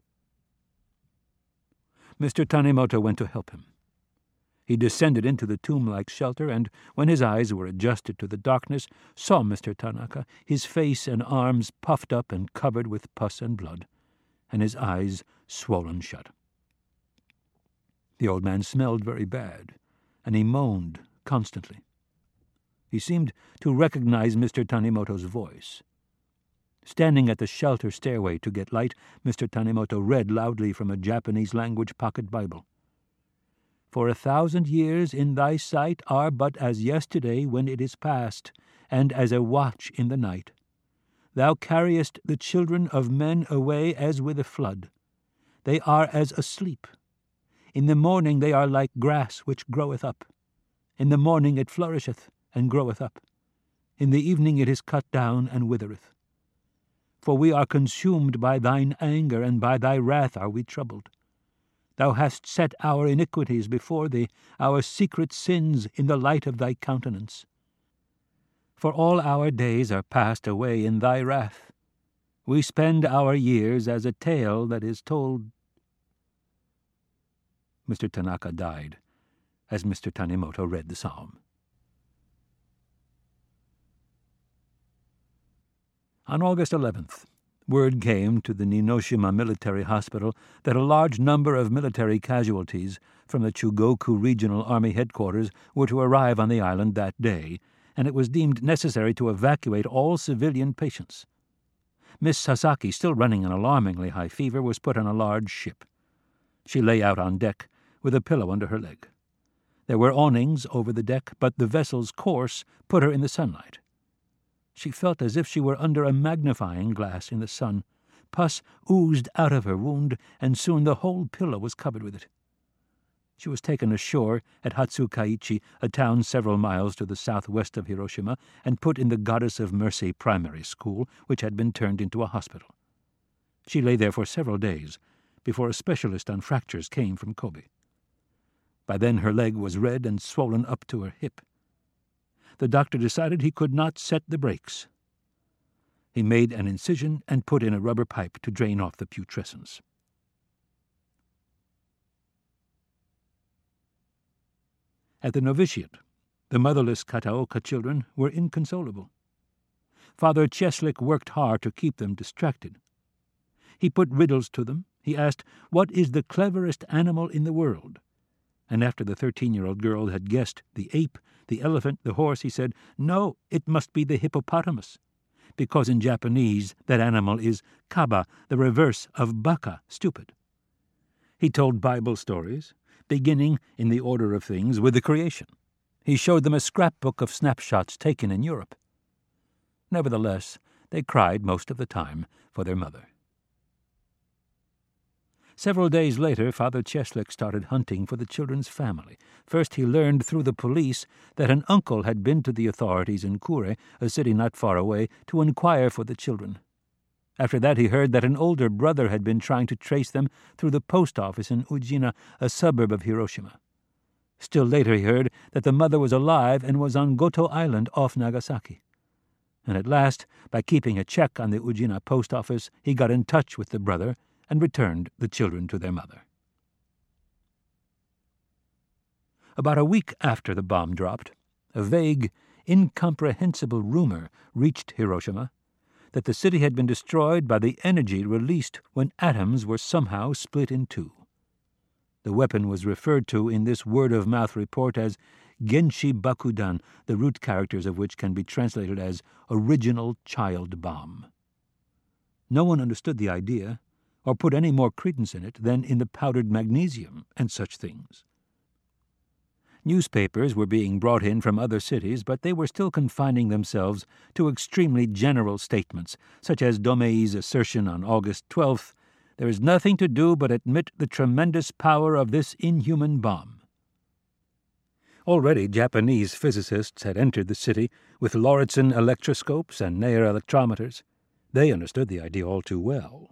Mr. Tanimoto went to help him. He descended into the tomb-like shelter, and when his eyes were adjusted to the darkness, saw Mr. Tanaka, his face and arms puffed up and covered with pus and blood, and his eyes swollen shut. The old man smelled very bad, and he moaned constantly. He seemed to recognize Mr. Tanimoto's voice. Standing at the shelter stairway to get light, Mr. Tanimoto read loudly from a Japanese-language pocket Bible. "For 1,000 years in thy sight are but as yesterday when it is past, and as a watch in the night. Thou carriest the children of men away as with a flood. They are as asleep. In the morning they are like grass which groweth up. In the morning it flourisheth and groweth up. In the evening it is cut down and withereth. For we are consumed by thine anger, and by thy wrath are we troubled. Thou hast set our iniquities before thee, our secret sins in the light of thy countenance. For all our days are passed away in thy wrath. We spend our years as a tale that is told." Mr. Tanaka died as Mr. Tanimoto read the psalm. On August 11th, word came to the Ninoshima Military Hospital that a large number of military casualties from the Chugoku Regional Army Headquarters were to arrive on the island that day, and it was deemed necessary to evacuate all civilian patients. Miss Sasaki, still running an alarmingly high fever, was put on a large ship. She lay out on deck with a pillow under her leg. There were awnings over the deck, but the vessel's course put her in the sunlight. She felt as if she were under a magnifying glass in the sun. Pus oozed out of her wound, and soon the whole pillow was covered with it. She was taken ashore at Hatsukaichi, a town several miles to the southwest of Hiroshima, and put in the Goddess of Mercy Primary School, which had been turned into a hospital. She lay there for several days before a specialist on fractures came from Kobe. By then her leg was red and swollen up to her hip. The doctor decided he could not set the brakes. He made an incision and put in a rubber pipe to drain off the putrescence. At the novitiate, the motherless Kataoka children were inconsolable. Father Cheslik worked hard to keep them distracted. He put riddles to them. He asked, "What is the cleverest animal in the world?" And after the 13-year-old girl had guessed the ape, the elephant, the horse, he said, "No, it must be the hippopotamus, because in Japanese that animal is kaba, the reverse of baka, stupid." He told Bible stories, beginning, in the order of things, with the creation. He showed them a scrapbook of snapshots taken in Europe. Nevertheless, they cried most of the time for their mother. Several days later, Father Cheslik started hunting for the children's family. First he learned through the police that an uncle had been to the authorities in Kure, a city not far away, to inquire for the children. After that he heard that an older brother had been trying to trace them through the post office in Ujina, a suburb of Hiroshima. Still later he heard that the mother was alive and was on Goto Island off Nagasaki. And at last, by keeping a check on the Ujina post office, he got in touch with the brother and returned the children to their mother. About a week after the bomb dropped, a vague, incomprehensible rumor reached Hiroshima that the city had been destroyed by the energy released when atoms were somehow split in two. The weapon was referred to in this word-of-mouth report as Genshi Bakudan, the root characters of which can be translated as original child bomb. No one understood the idea, or put any more credence in it than in the powdered magnesium and such things. Newspapers were being brought in from other cities, but they were still confining themselves to extremely general statements, such as Domei's assertion on August 12th, "There is nothing to do but admit the tremendous power of this inhuman bomb." Already Japanese physicists had entered the city with Lauritsen electroscopes and Neyer electrometers. They understood the idea all too well.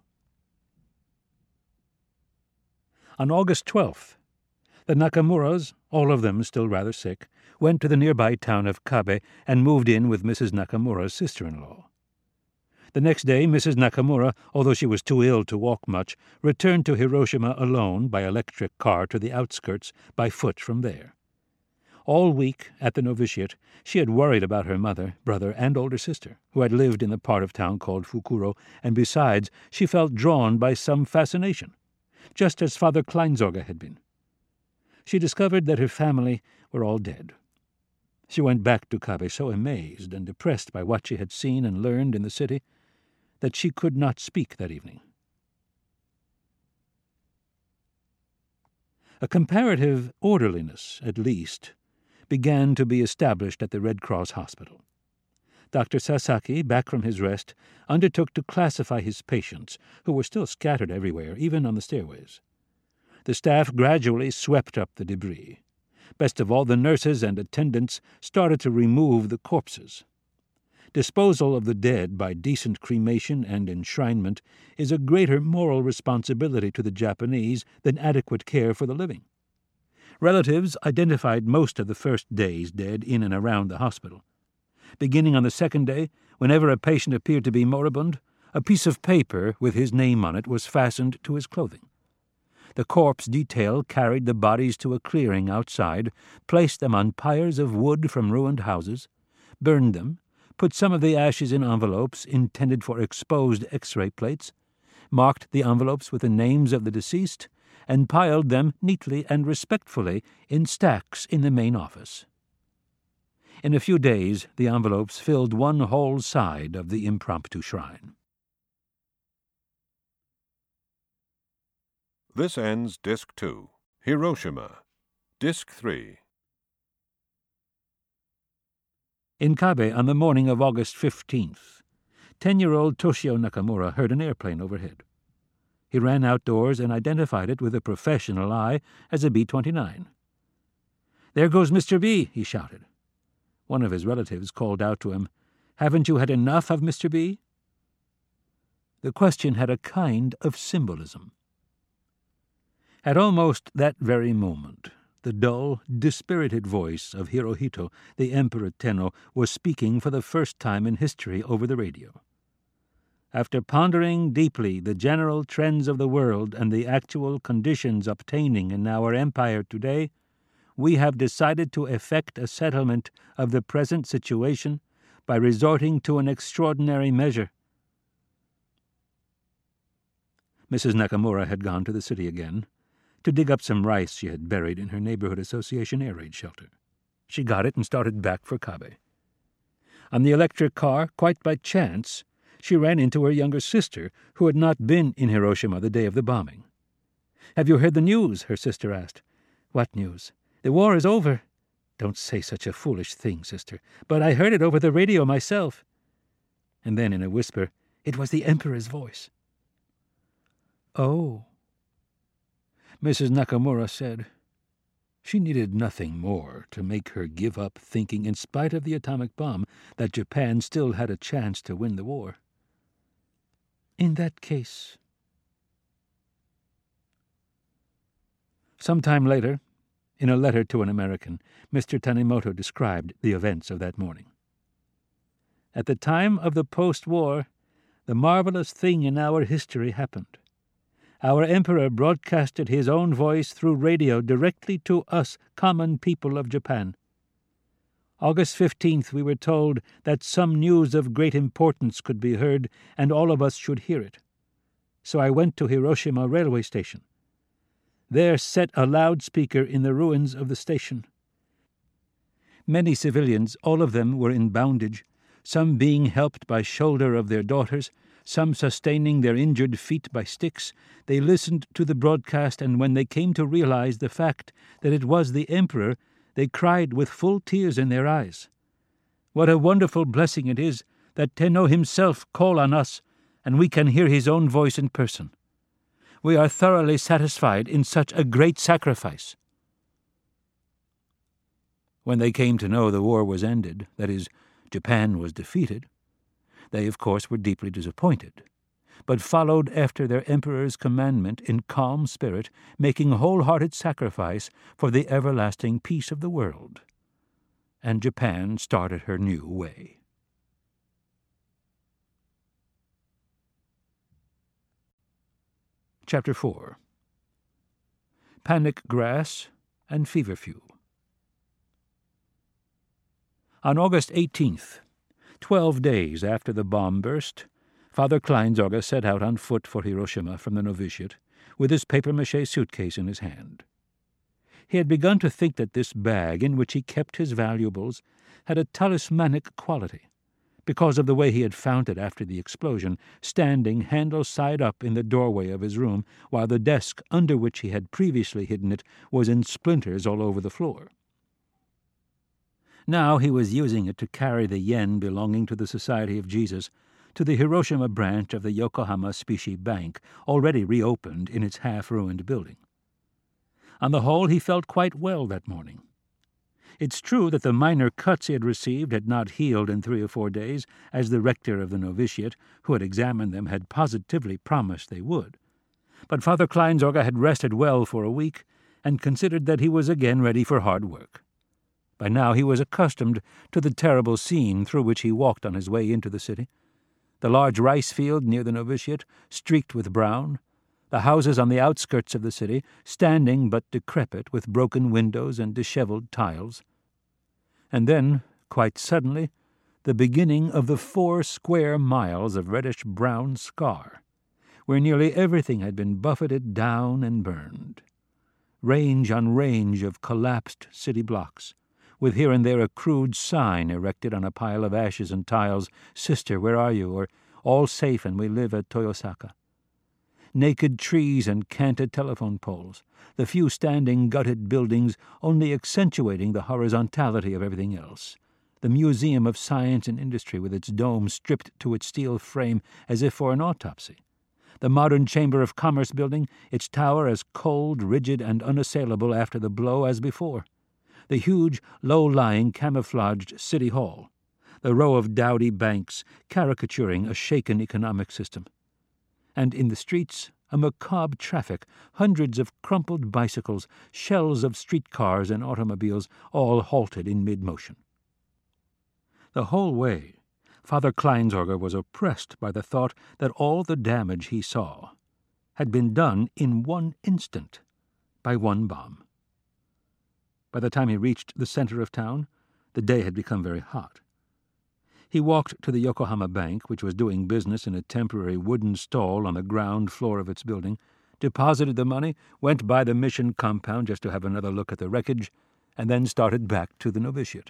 On August 12th, the Nakamuras, all of them still rather sick, went to the nearby town of Kabe and moved in with Mrs. Nakamura's sister-in-law. The next day, Mrs. Nakamura, although she was too ill to walk much, returned to Hiroshima alone by electric car to the outskirts, by foot from there. All week at the novitiate, she had worried about her mother, brother, and older sister, who had lived in the part of town called Fukuro, and besides, she felt drawn by some fascination, just as Father Kleinsorge had been. She discovered that her family were all dead. She went back to Kabe so amazed and depressed by what she had seen and learned in the city that she could not speak that evening. A comparative orderliness, at least, began to be established at the Red Cross Hospital. Dr. Sasaki, back from his rest, undertook to classify his patients, who were still scattered everywhere, even on the stairways. The staff gradually swept up the debris. Best of all, the nurses and attendants started to remove the corpses. Disposal of the dead by decent cremation and enshrinement is a greater moral responsibility to the Japanese than adequate care for the living. Relatives identified most of the first day's dead in and around the hospital. Beginning on the second day, whenever a patient appeared to be moribund, a piece of paper with his name on it was fastened to his clothing. The corpse detail carried the bodies to a clearing outside, placed them on pyres of wood from ruined houses, burned them, put some of the ashes in envelopes intended for exposed X-ray plates, marked the envelopes with the names of the deceased, and piled them neatly and respectfully in stacks in the main office. In a few days, the envelopes filled one whole side of the impromptu shrine. This ends Disc 2. Hiroshima. Disc 3. In Kabe on the morning of August 15th, 10-year-old Toshio Nakamura heard an airplane overhead. He ran outdoors and identified it with a professional eye as a B-29. "There goes Mr. B," he shouted. One of his relatives called out to him, "Haven't you had enough of Mr. B?" The question had a kind of symbolism. At almost that very moment, the dull, dispirited voice of Hirohito, the Emperor Tenno, was speaking for the first time in history over the radio. After pondering deeply the general trends of the world and the actual conditions obtaining in our empire today, we have decided to effect a settlement of the present situation by resorting to an extraordinary measure. Mrs. Nakamura had gone to the city again, to dig up some rice she had buried in her neighborhood association air raid shelter. She got it and started back for Kabe. On the electric car, quite by chance, she ran into her younger sister, who had not been in Hiroshima the day of the bombing. "Have you heard the news?" her sister asked. "What news?" "The war is over." "Don't say such a foolish thing, sister." "But I heard it over the radio myself." And then, in a whisper, "It was the Emperor's voice." "Oh," Mrs. Nakamura said. She needed nothing more to make her give up thinking, in spite of the atomic bomb, that Japan still had a chance to win the war. "In that case..." Some time later, in a letter to an American, Mr. Tanimoto described the events of that morning. "At the time of the post-war, the marvelous thing in our history happened. Our emperor broadcasted his own voice through radio directly to us common people of Japan. August 15th we were told that some news of great importance could be heard, and all of us should hear it. So I went to Hiroshima railway station. There set a loudspeaker in the ruins of the station. Many civilians, all of them were in bondage, some being helped by shoulder of their daughters, some sustaining their injured feet by sticks. They listened to the broadcast, and when they came to realize the fact that it was the Emperor, they cried with full tears in their eyes. What a wonderful blessing it is that Tenno himself call on us, and we can hear his own voice in person. We are thoroughly satisfied in such a great sacrifice." When they came to know the war was ended, that is, Japan was defeated, they, of course, were deeply disappointed, but followed after their emperor's commandment in calm spirit, making wholehearted sacrifice for the everlasting peace of the world. And Japan started her new way. Chapter 4. Panic Grass and Feverfew. On August 18th, 12 days after the bomb burst, Father Kleinsorge set out on foot for Hiroshima from the novitiate, with his papier-mâché suitcase in his hand. He had begun to think that this bag, in which he kept his valuables, had a talismanic quality, because of the way he had found it after the explosion, standing handle side up in the doorway of his room, while the desk under which he had previously hidden it was in splinters all over the floor. Now he was using it to carry the yen belonging to the Society of Jesus to the Hiroshima branch of the Yokohama Specie Bank, already reopened in its half-ruined building. On the whole, he felt quite well that morning. It's true that the minor cuts he had received had not healed in 3 or 4 days, as the rector of the novitiate, who had examined them, had positively promised they would. But Father Kleinsorge had rested well for a week, and considered that he was again ready for hard work. By now he was accustomed to the terrible scene through which he walked on his way into the city. The large rice field near the novitiate, streaked with brown, the houses on the outskirts of the city, standing but decrepit, with broken windows and disheveled tiles. And then, quite suddenly, the beginning of the 4 square miles of reddish-brown scar, where nearly everything had been buffeted down and burned. Range on range of collapsed city blocks, with here and there a crude sign erected on a pile of ashes and tiles, "Sister, where are you?" or "All safe and we live at Toyosaka." Naked trees and canted telephone poles, the few standing gutted buildings only accentuating the horizontality of everything else. The Museum of Science and Industry with its dome stripped to its steel frame as if for an autopsy. The modern Chamber of Commerce building, its tower as cold, rigid, and unassailable after the blow as before. The huge, low-lying, camouflaged City Hall. The row of dowdy banks caricaturing a shaken economic system. And in the streets, a macabre traffic, hundreds of crumpled bicycles, shells of streetcars and automobiles, all halted in mid-motion. The whole way, Father Kleinsorge was oppressed by the thought that all the damage he saw had been done in one instant by one bomb. By the time he reached the center of town, the day had become very hot. He walked to the Yokohama Bank, which was doing business in a temporary wooden stall on the ground floor of its building, deposited the money, went by the mission compound just to have another look at the wreckage, and then started back to the novitiate.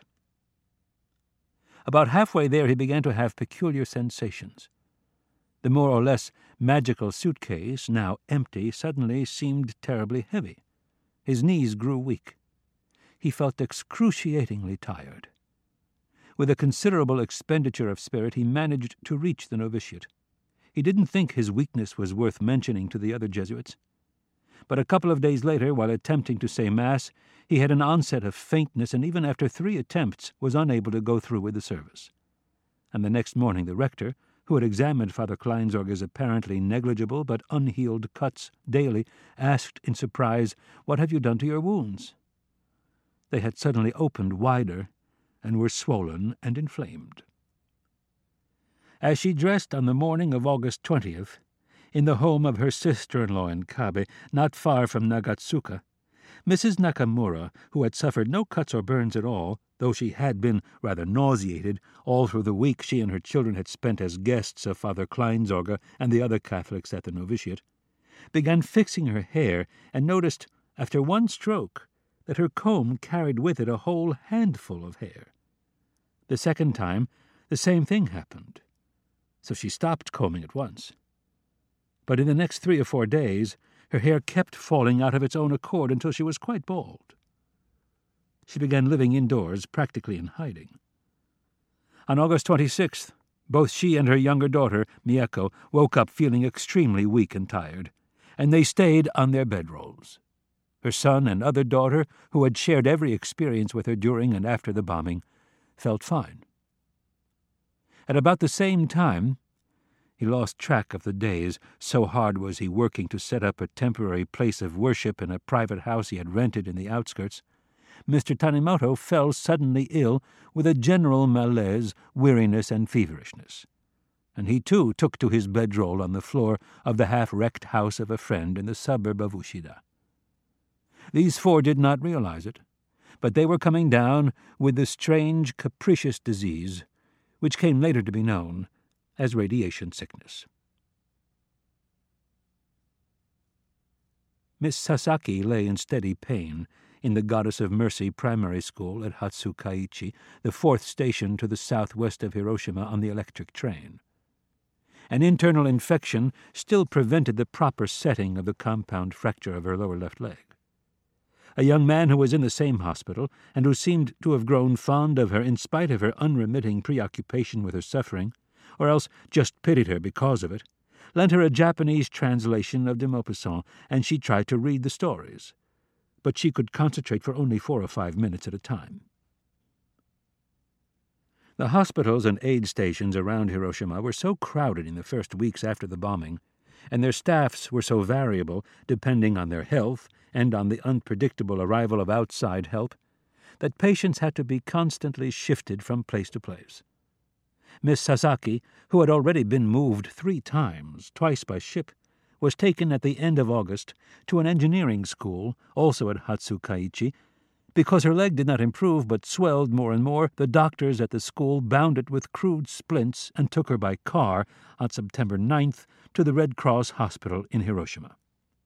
About halfway there he began to have peculiar sensations. The more or less magical suitcase, now empty, suddenly seemed terribly heavy. His knees grew weak. He felt excruciatingly tired. With a considerable expenditure of spirit, he managed to reach the novitiate. He didn't think his weakness was worth mentioning to the other Jesuits. But a couple of days later, while attempting to say Mass, he had an onset of faintness, and even after 3 attempts was unable to go through with the service. And the next morning the rector, who had examined Father Kleinsorge's apparently negligible but unhealed cuts daily, asked in surprise, "What have you done to your wounds?" They had suddenly opened wider and were swollen and inflamed. As she dressed on the morning of August 20th, in the home of her sister-in-law in Kabe, not far from Nagatsuka, Mrs. Nakamura, who had suffered no cuts or burns at all, though she had been rather nauseated all through the week she and her children had spent as guests of Father Kleinsorge and the other Catholics at the novitiate, began fixing her hair and noticed, after one stroke, that her comb carried with it a whole handful of hair. The second time, the same thing happened, so she stopped combing at once. But in the next 3 or 4 days, her hair kept falling out of its own accord until she was quite bald. She began living indoors, practically in hiding. On August 26th, both she and her younger daughter, Mieko, woke up feeling extremely weak and tired, and they stayed on their bedrolls. Her son and other daughter, who had shared every experience with her during and after the bombing, felt fine. At about the same time, he lost track of the days, so hard was he working to set up a temporary place of worship in a private house he had rented in the outskirts, Mr. Tanimoto fell suddenly ill with a general malaise, weariness, and feverishness, and he too took to his bedroll on the floor of the half-wrecked house of a friend in the suburb of Ushida. These 4 did not realize it, but they were coming down with the strange, capricious disease, which came later to be known as radiation sickness. Miss Sasaki lay in steady pain in the Goddess of Mercy Primary School at Hatsukaichi, the fourth station to the southwest of Hiroshima on the electric train. An internal infection still prevented the proper setting of the compound fracture of her lower left leg. A young man who was in the same hospital, and who seemed to have grown fond of her in spite of her unremitting preoccupation with her suffering, or else just pitied her because of it, lent her a Japanese translation of de Maupassant, and she tried to read the stories. But she could concentrate for only 4 or 5 minutes at a time. The hospitals and aid stations around Hiroshima were so crowded in the first weeks after the bombing, and their staffs were so variable, depending on their health and on the unpredictable arrival of outside help, that patients had to be constantly shifted from place to place. Miss Sasaki, who had already been moved 3 times, twice by ship, was taken at the end of August to an engineering school, also at Hatsukaichi. Because her leg did not improve but swelled more and more, the doctors at the school bound it with crude splints and took her by car on September 9th to the Red Cross Hospital in Hiroshima.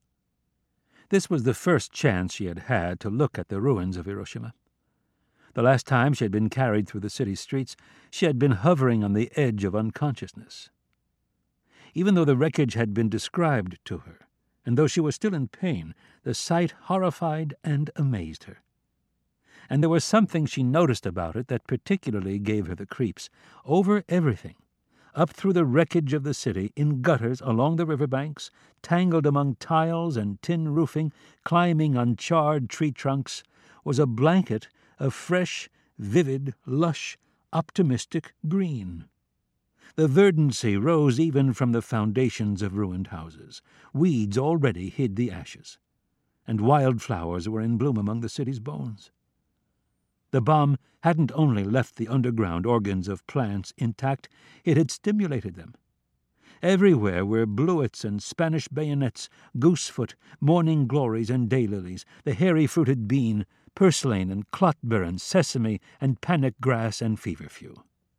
This was the first chance she had had to look at the ruins of Hiroshima. The last time she had been carried through the city streets, she had been hovering on the edge of unconsciousness. Even though the wreckage had been described to her, and though she was still in pain, the sight horrified and amazed her. And there was something she noticed about it that particularly gave her the creeps. Over everything, up through the wreckage of the city, in gutters, along the riverbanks, tangled among tiles and tin roofing, climbing on charred tree trunks, was a blanket of fresh, vivid, lush, optimistic green. The verdancy rose even from the foundations of ruined houses. Weeds already hid the ashes, and wild flowers were in bloom among the city's bones. The bomb hadn't only left the underground organs of plants intact, it had stimulated them. Everywhere were bluets and Spanish bayonets, goosefoot, morning glories and daylilies, the hairy-fruited bean, purslane and clotbur sesame and panic grass and feverfew.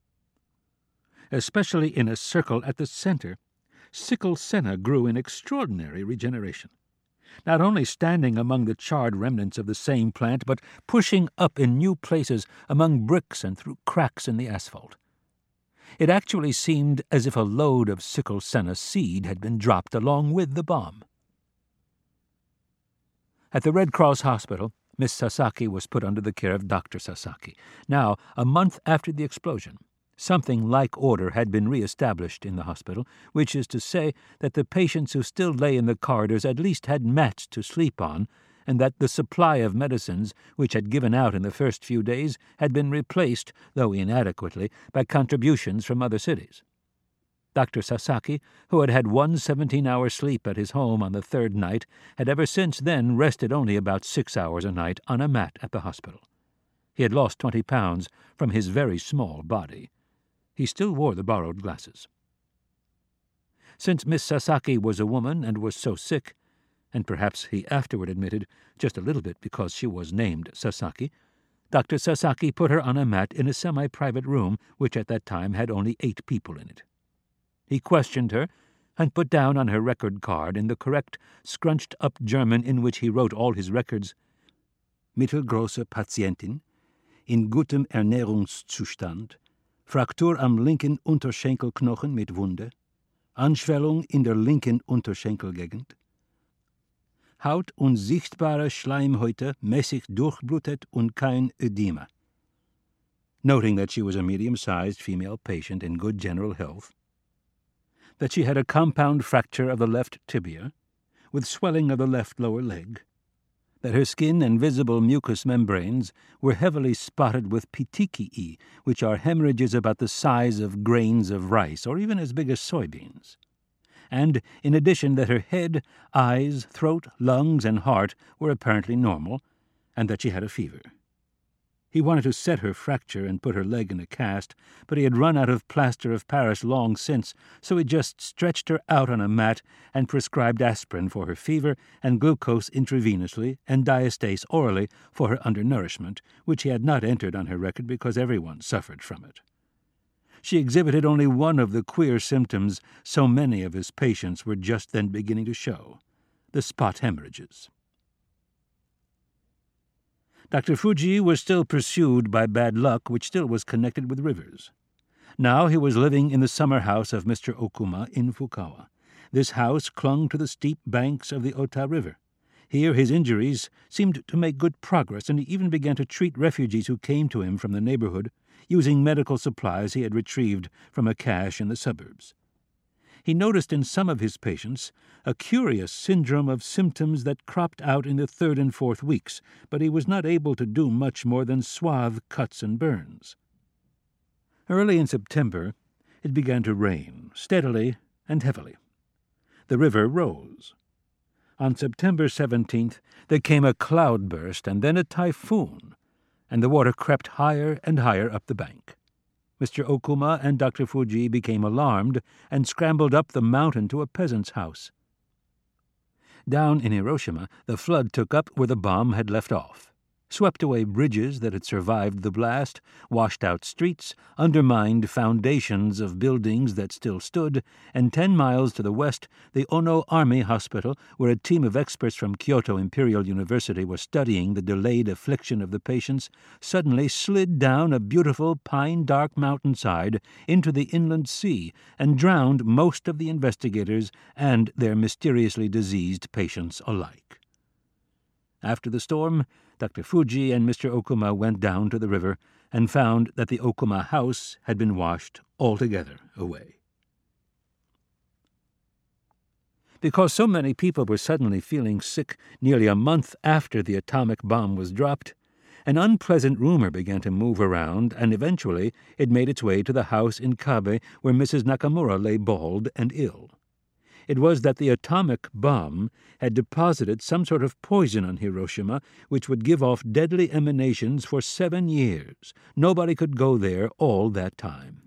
Especially in a circle at the center, sickle senna grew in extraordinary regeneration, not only standing among the charred remnants of the same plant, but pushing up in new places among bricks and through cracks in the asphalt. It actually seemed as if a load of sickle senna seed had been dropped along with the bomb. At the Red Cross Hospital, Miss Sasaki was put under the care of Dr. Sasaki. Now, a month after the explosion, something like order had been re-established in the hospital, which is to say that the patients who still lay in the corridors at least had mats to sleep on, and that the supply of medicines, which had given out in the first few days, had been replaced, though inadequately, by contributions from other cities. Dr. Sasaki, who had had one 17-hour sleep at his home on the 3rd night, had ever since then rested only about 6 hours a night on a mat at the hospital. He had lost 20 pounds from his very small body. He still wore the borrowed glasses. Since Miss Sasaki was a woman and was so sick, and perhaps he afterward admitted just a little bit because she was named Sasaki, Dr. Sasaki put her on a mat in a semi-private room which at that time had only 8 people in it. He questioned her and put down on her record card in the correct, scrunched-up German in which he wrote all his records, Mittelgroße Patientin, in gutem Ernährungszustand, Fraktur am linken Unterschenkelknochen mit Wunde, Anschwellung in der linken Unterschenkelgegend, Haut und sichtbare Schleimhäute mäßig durchblutet und kein Ödema. Noting that she was a medium-sized female patient in good general health, that she had a compound fracture of the left tibia, with swelling of the left lower leg, that her skin and visible mucous membranes were heavily spotted with petechiae, which are hemorrhages about the size of grains of rice, or even as big as soybeans, and, in addition, that her head, eyes, throat, lungs, and heart were apparently normal, and that she had a fever. He wanted to set her fracture and put her leg in a cast, but he had run out of plaster of Paris long since, so he just stretched her out on a mat and prescribed aspirin for her fever and glucose intravenously and diastase orally for her undernourishment, which he had not entered on her record because everyone suffered from it. She exhibited only one of the queer symptoms so many of his patients were just then beginning to show, the spot hemorrhages. Dr. Fuji was still pursued by bad luck, which still was connected with rivers. Now he was living in the summer house of Mr. Okuma in Fukawa. This house clung to the steep banks of the Ota River. Here his injuries seemed to make good progress, and he even began to treat refugees who came to him from the neighborhood, using medical supplies he had retrieved from a cache in the suburbs. He noticed in some of his patients a curious syndrome of symptoms that cropped out in the 3rd and 4th weeks, but he was not able to do much more than swathe cuts and burns. Early in September, it began to rain, steadily and heavily. The river rose. On September 17th, there came a cloudburst and then a typhoon, and the water crept higher and higher up the bank. Mr. Okuma and Dr. Fuji became alarmed and scrambled up the mountain to a peasant's house. Down in Hiroshima, the flood took up where the bomb had left off, swept away bridges that had survived the blast, washed out streets, undermined foundations of buildings that still stood, and 10 miles to the west, the Ono Army Hospital, where a team of experts from Kyoto Imperial University were studying the delayed affliction of the patients, suddenly slid down a beautiful pine-dark mountainside into the inland sea and drowned most of the investigators and their mysteriously diseased patients alike. After the storm, Dr. Fuji and Mr. Okuma went down to the river and found that the Okuma house had been washed altogether away. Because so many people were suddenly feeling sick nearly a month after the atomic bomb was dropped, an unpleasant rumor began to move around, and eventually it made its way to the house in Kabe where Mrs. Nakamura lay bald and ill. It was that the atomic bomb had deposited some sort of poison on Hiroshima which would give off deadly emanations for 7 years. Nobody could go there all that time.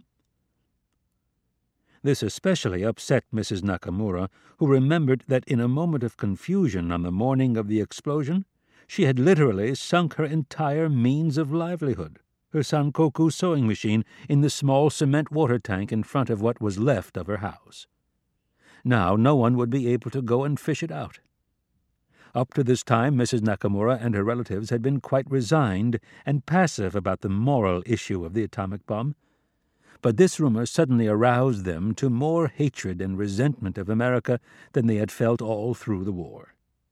This especially upset Mrs. Nakamura, who remembered that in a moment of confusion on the morning of the explosion, she had literally sunk her entire means of livelihood, her sankoku sewing machine, in the small cement water tank in front of what was left of her house. Now no one would be able to go and fish it out. Up to this time, Mrs. Nakamura and her relatives had been quite resigned and passive about the moral issue of the atomic bomb. But this rumor suddenly aroused them to more hatred and resentment of America than they had felt all through the war.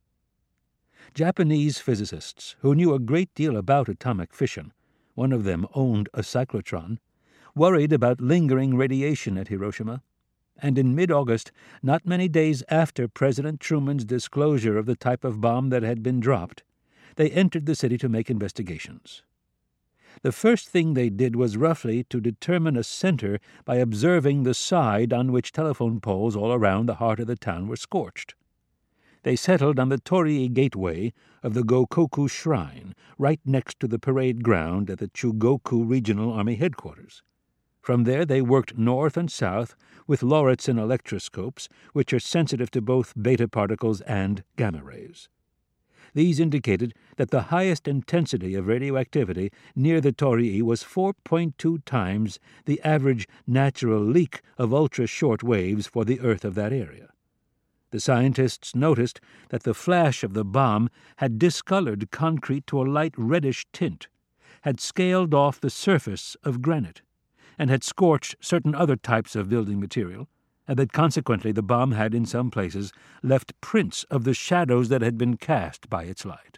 Japanese physicists, who knew a great deal about atomic fission, one of them owned a cyclotron, worried about lingering radiation at Hiroshima. And in mid-August, not many days after President Truman's disclosure of the type of bomb that had been dropped, they entered the city to make investigations. The first thing they did was roughly to determine a center by observing the side on which telephone poles all around the heart of the town were scorched. They settled on the Torii gateway of the Gokoku Shrine, right next to the parade ground at the Chugoku Regional Army Headquarters. From there they worked north and south with Lauritsen electroscopes, which are sensitive to both beta particles and gamma rays. These indicated that the highest intensity of radioactivity near the Torii was 4.2 times the average natural leak of ultra-short waves for the Earth of that area. The scientists noticed that the flash of the bomb had discolored concrete to a light reddish tint, had scaled off the surface of granite, and had scorched certain other types of building material, and that consequently the bomb had in some places left prints of the shadows that had been cast by its light.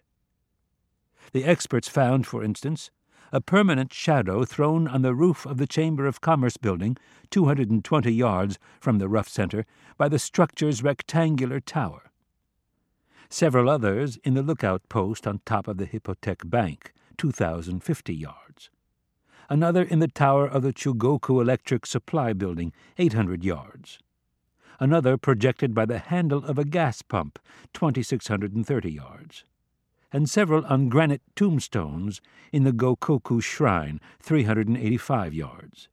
The experts found, for instance, a permanent shadow thrown on the roof of the Chamber of Commerce building, 220 yards from the rough center, by the structure's rectangular tower. Several others in the lookout post on top of the Hypothek Bank, 2,050 yards. Another in the tower of the Chugoku Electric Supply Building, 800 yards. Another projected by the handle of a gas pump, 2,630 yards. And several on granite tombstones in the Gokoku Shrine, 385 yards.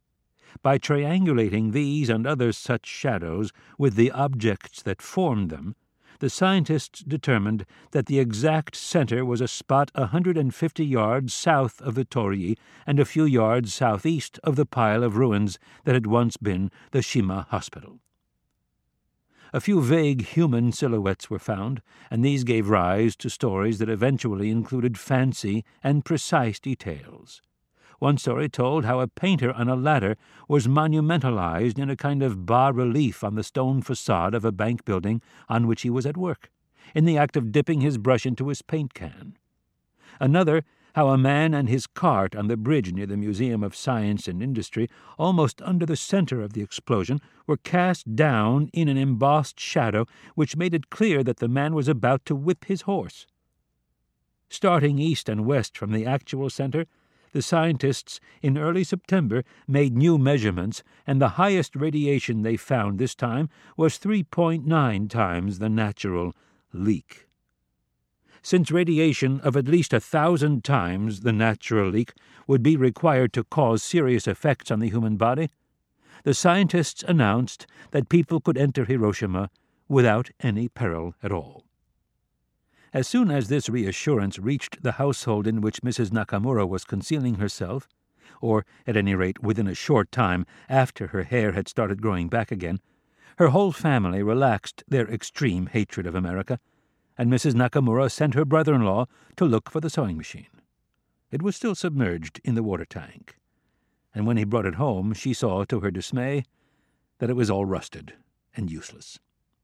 By triangulating these and other such shadows with the objects that formed them, the scientists determined that the exact center was a spot 150 yards south of the Torii and a few yards southeast of the pile of ruins that had once been the Shima Hospital. A few vague human silhouettes were found, and these gave rise to stories that eventually included fancy and precise details. One story told how a painter on a ladder was monumentalized in a kind of bas-relief on the stone facade of a bank building on which he was at work, in the act of dipping his brush into his paint can. Another, how a man and his cart on the bridge near the Museum of Science and Industry, almost under the center of the explosion, were cast down in an embossed shadow which made it clear that the man was about to whip his horse. Starting east and west from the actual center, the scientists in early September made new measurements, and the highest radiation they found this time was 3.9 times the natural leak. Since radiation of at least 1,000 times the natural leak would be required to cause serious effects on the human body, the scientists announced that people could enter Hiroshima without any peril at all. As soon as this reassurance reached the household in which Mrs. Nakamura was concealing herself, or at any rate within a short time after her hair had started growing back again, her whole family relaxed their extreme hatred of America, and Mrs. Nakamura sent her brother-in-law to look for the sewing machine. It was still submerged in the water tank, and when he brought it home she saw, to her dismay, that it was all rusted and useless.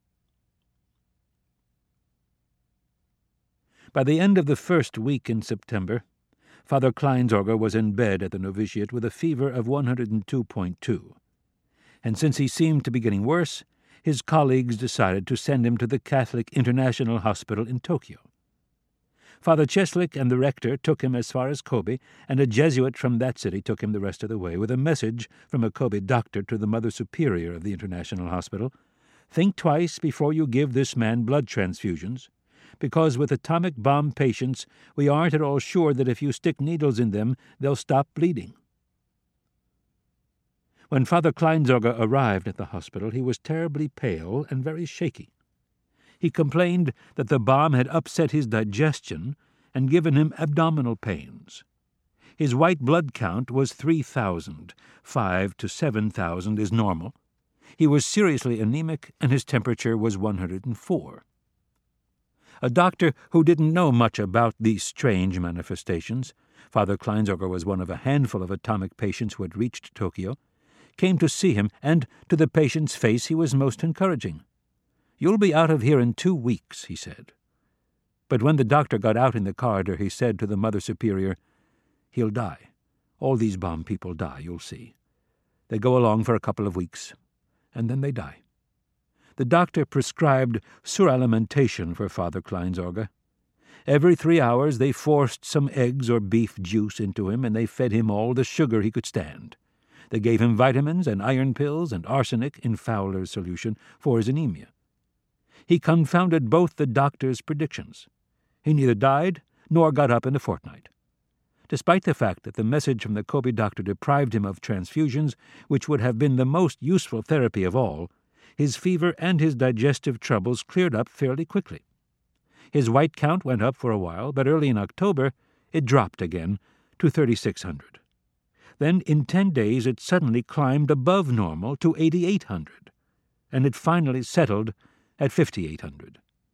By the end of the first week in September, Father Kleinsorger was in bed at the novitiate with a fever of 102.2, and since he seemed to be getting worse, his colleagues decided to send him to the Catholic International Hospital in Tokyo. Father Cheslik and the rector took him as far as Kobe, and a Jesuit from that city took him the rest of the way with a message from a Kobe doctor to the Mother Superior of the International Hospital: "Think twice before you give this man blood transfusions, because with atomic bomb patients we aren't at all sure that if you stick needles in them they'll stop bleeding." When Father Kleinsorger arrived at the hospital, he was terribly pale and very shaky. He complained that the bomb had upset his digestion and given him abdominal pains. His white blood count was 3,000. 5 to 7,000 is normal. He was seriously anemic, and his temperature was 104. A doctor who didn't know much about these strange manifestations — Father Kleinsorger was one of a handful of atomic patients who had reached Tokyo — came to see him, and to the patient's face he was most encouraging. "You'll be out of here in 2 weeks," he said. But when the doctor got out in the corridor, he said to the Mother Superior, "He'll die. All these bomb people die, you'll see. They go along for a couple of weeks, and then they die." The doctor prescribed suralimentation for Father Kleinsorger. Every 3 hours they forced some eggs or beef juice into him, and they fed him all the sugar he could stand. They gave him vitamins and iron pills and arsenic in Fowler's solution for his anemia. He confounded both the doctor's predictions. He neither died nor got up in a fortnight. Despite the fact that the message from the Kobe doctor deprived him of transfusions, which would have been the most useful therapy of all, his fever and his digestive troubles cleared up fairly quickly. His white count went up for a while, but early in October it dropped again to 3,600. Then in 10 days it suddenly climbed above normal to 8,800, and it finally settled at 5,800.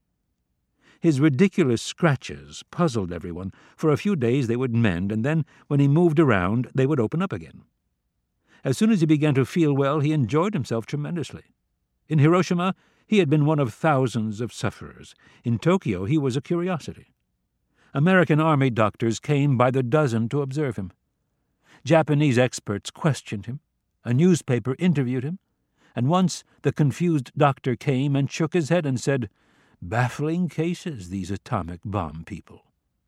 His ridiculous scratches puzzled everyone. For a few days they would mend, and then, when he moved around, they would open up again. As soon as he began to feel well, he enjoyed himself tremendously. In Hiroshima, he had been one of thousands of sufferers. In Tokyo, he was a curiosity. American army doctors came by the dozen to observe him. Japanese experts questioned him. A newspaper interviewed him. And once the confused doctor came and shook his head and said, "Baffling cases, these atomic bomb people."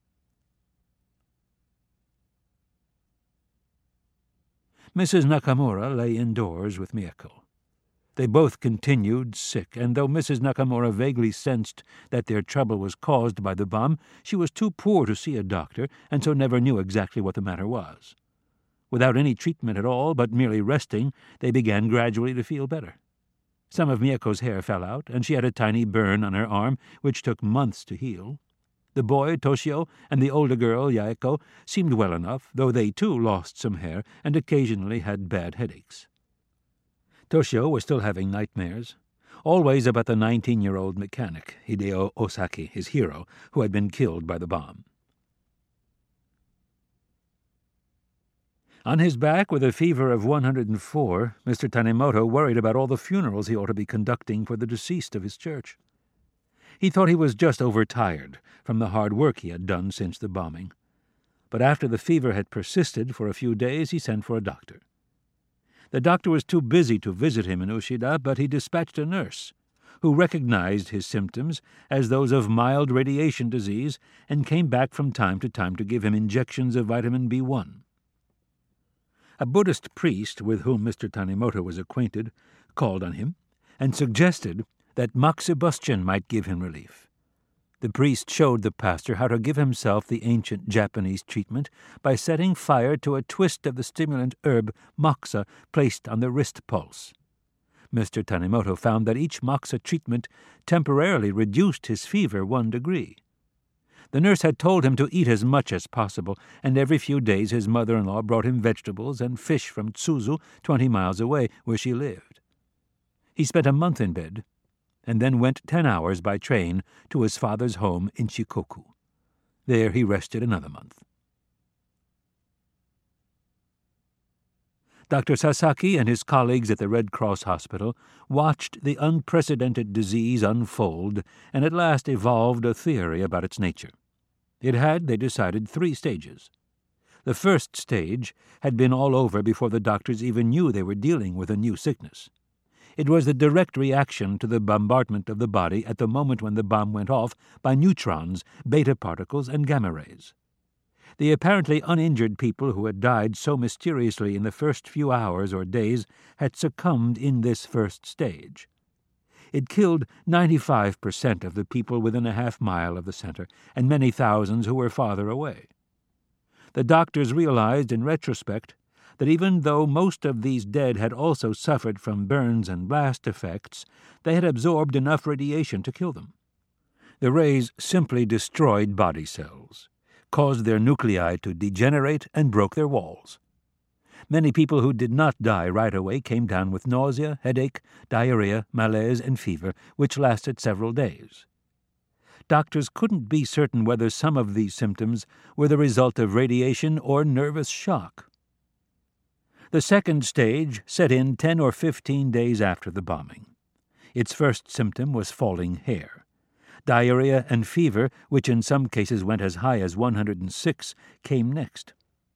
Mrs. Nakamura lay indoors with Miyako. They both continued sick, and though Mrs. Nakamura vaguely sensed that their trouble was caused by the bomb, she was too poor to see a doctor, and so never knew exactly what the matter was. Without any treatment at all, but merely resting, they began gradually to feel better. Some of Miyako's hair fell out, and she had a tiny burn on her arm, which took months to heal. The boy, Toshio, and the older girl, Yaeko, seemed well enough, though they too lost some hair and occasionally had bad headaches. Toshio was still having nightmares. always about the 19-year-old mechanic, Hideo Osaki, his hero, who had been killed by the bomb. On his back, with a fever of 104, Mr. Tanimoto worried about all the funerals he ought to be conducting for the deceased of his church. He thought he was just overtired from the hard work he had done since the bombing. But after the fever had persisted for a few days, he sent for a doctor. The doctor was too busy to visit him in Ushida, but he dispatched a nurse, who recognized his symptoms as those of mild radiation disease and came back from time to give him injections of vitamin B1. A Buddhist priest with whom Mr. Tanimoto was acquainted called on him and suggested that moxibustion might give him relief. The priest showed the pastor how to give himself the ancient Japanese treatment by setting fire to a twist of the stimulant herb moxa placed on the wrist pulse. Mr. Tanimoto found that each moxa treatment temporarily reduced his fever 1 degree. The nurse had told him to eat as much as possible, and every few days his mother-in-law brought him vegetables and fish from Tsuzu, 20 miles away, where she lived. He spent a month in bed, and then went 10 hours by train to his father's home in Shikoku. There he rested another month. Dr. Sasaki and his colleagues at the Red Cross Hospital watched the unprecedented disease unfold and at last evolved a theory about its nature. It had, they decided, 3 stages. The first stage had been all over before the doctors even knew they were dealing with a new sickness. It was the direct reaction to the bombardment of the body at the moment when the bomb went off by neutrons, beta particles, and gamma rays. The apparently uninjured people who had died so mysteriously in the first few hours or days had succumbed in this first stage. It killed 95% of the people within a half-mile of the center, and many thousands who were farther away. The doctors realized in retrospect that even though most of these dead had also suffered from burns and blast effects, they had absorbed enough radiation to kill them. The rays simply destroyed body cells, caused their nuclei to degenerate, and broke their walls. Many people who did not die right away came down with nausea, headache, diarrhea, malaise, and fever, which lasted several days. Doctors couldn't be certain whether some of these symptoms were the result of radiation or nervous shock. The second stage set in 10 or 15 days after the bombing. Its first symptom was falling hair. Diarrhea and fever, which in some cases went as high as 106, came next.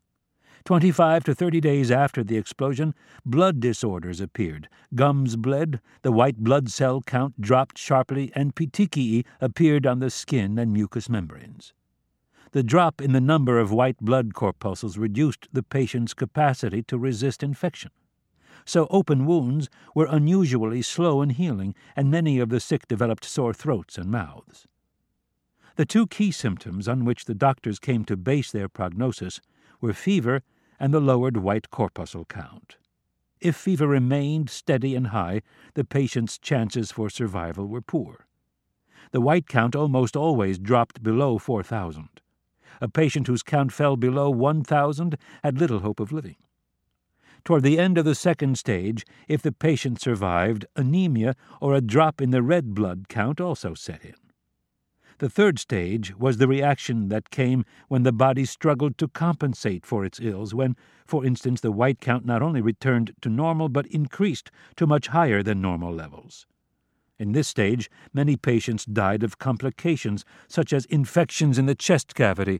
25 to 30 days after the explosion, blood disorders appeared. Gums bled, the white blood cell count dropped sharply, and petechiae appeared on the skin and mucous membranes. The drop in the number of white blood corpuscles reduced the patient's capacity to resist infection. So open wounds were unusually slow in healing, and many of the sick developed sore throats and mouths. The 2 key symptoms on which the doctors came to base their prognosis were fever and the lowered white corpuscle count. If fever remained steady and high, the patient's chances for survival were poor. The white count almost always dropped below 4,000. A patient whose count fell below 1,000 had little hope of living. Toward the end of the second stage, if the patient survived, anemia or a drop in the red blood count also set in. The third stage was the reaction that came when the body struggled to compensate for its ills, when, for instance, the white count not only returned to normal but increased to much higher than normal levels. In this stage, many patients died of complications such as infections in the chest cavity.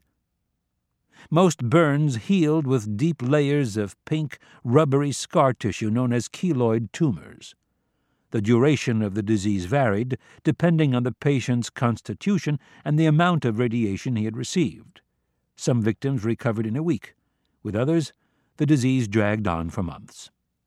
Most burns healed with deep layers of pink, rubbery scar tissue known as keloid tumors. The duration of the disease varied, depending on the patient's constitution and the amount of radiation he had received. Some victims recovered in a week. With others, the disease dragged on for months.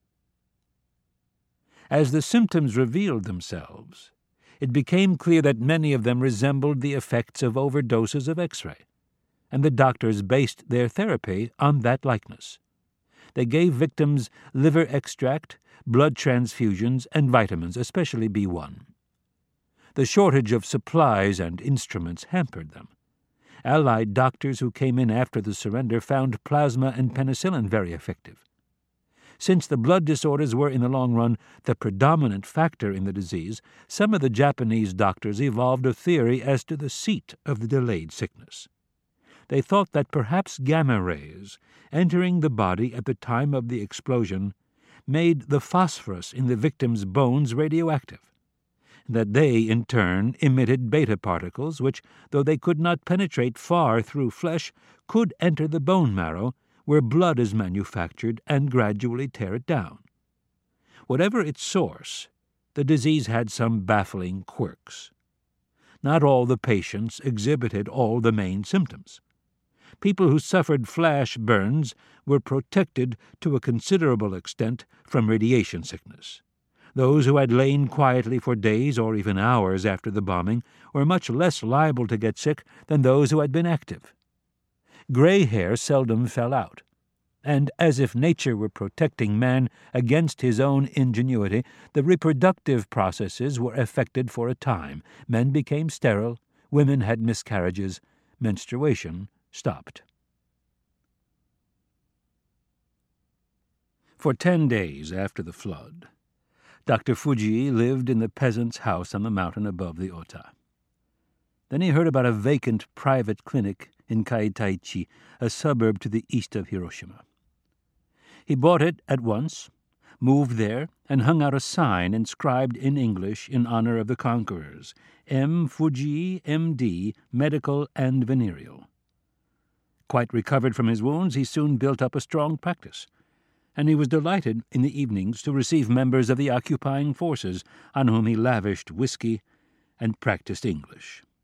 As the symptoms revealed themselves, it became clear that many of them resembled the effects of overdoses of X-ray, and the doctors based their therapy on that likeness. They gave victims liver extract, blood transfusions, and vitamins, especially B1. The shortage of supplies and instruments hampered them. Allied doctors who came in after the surrender found plasma and penicillin very effective. Since the blood disorders were, in the long run, the predominant factor in the disease, some of the Japanese doctors evolved a theory as to the seat of the delayed sickness. They thought that perhaps gamma rays, entering the body at the time of the explosion, made the phosphorus in the victim's bones radioactive, that they, in turn, emitted beta particles which, though they could not penetrate far through flesh, could enter the bone marrow, where blood is manufactured, and gradually tear it down. Whatever its source, the disease had some baffling quirks. Not all the patients exhibited all the main symptoms. People who suffered flash burns were protected to a considerable extent from radiation sickness. Those who had lain quietly for days or even hours after the bombing were much less liable to get sick than those who had been active. Gray hair seldom fell out, and as if nature were protecting man against his own ingenuity, the reproductive processes were affected for a time. Men became sterile, women had miscarriages, menstruation stopped. For 10 days after the flood, Dr. Fujii lived in the peasant's house on the mountain above the Ota. Then he heard about a vacant private clinic in Kaitaichi, a suburb to the east of Hiroshima. He bought it at once, moved there, and hung out a sign inscribed in English in honor of the conquerors, M. Fujii, M.D., Medical and Venereal. Quite recovered from his wounds, he soon built up a strong practice, and he was delighted in the evenings to receive members of the occupying forces on whom he lavished whiskey and practiced English.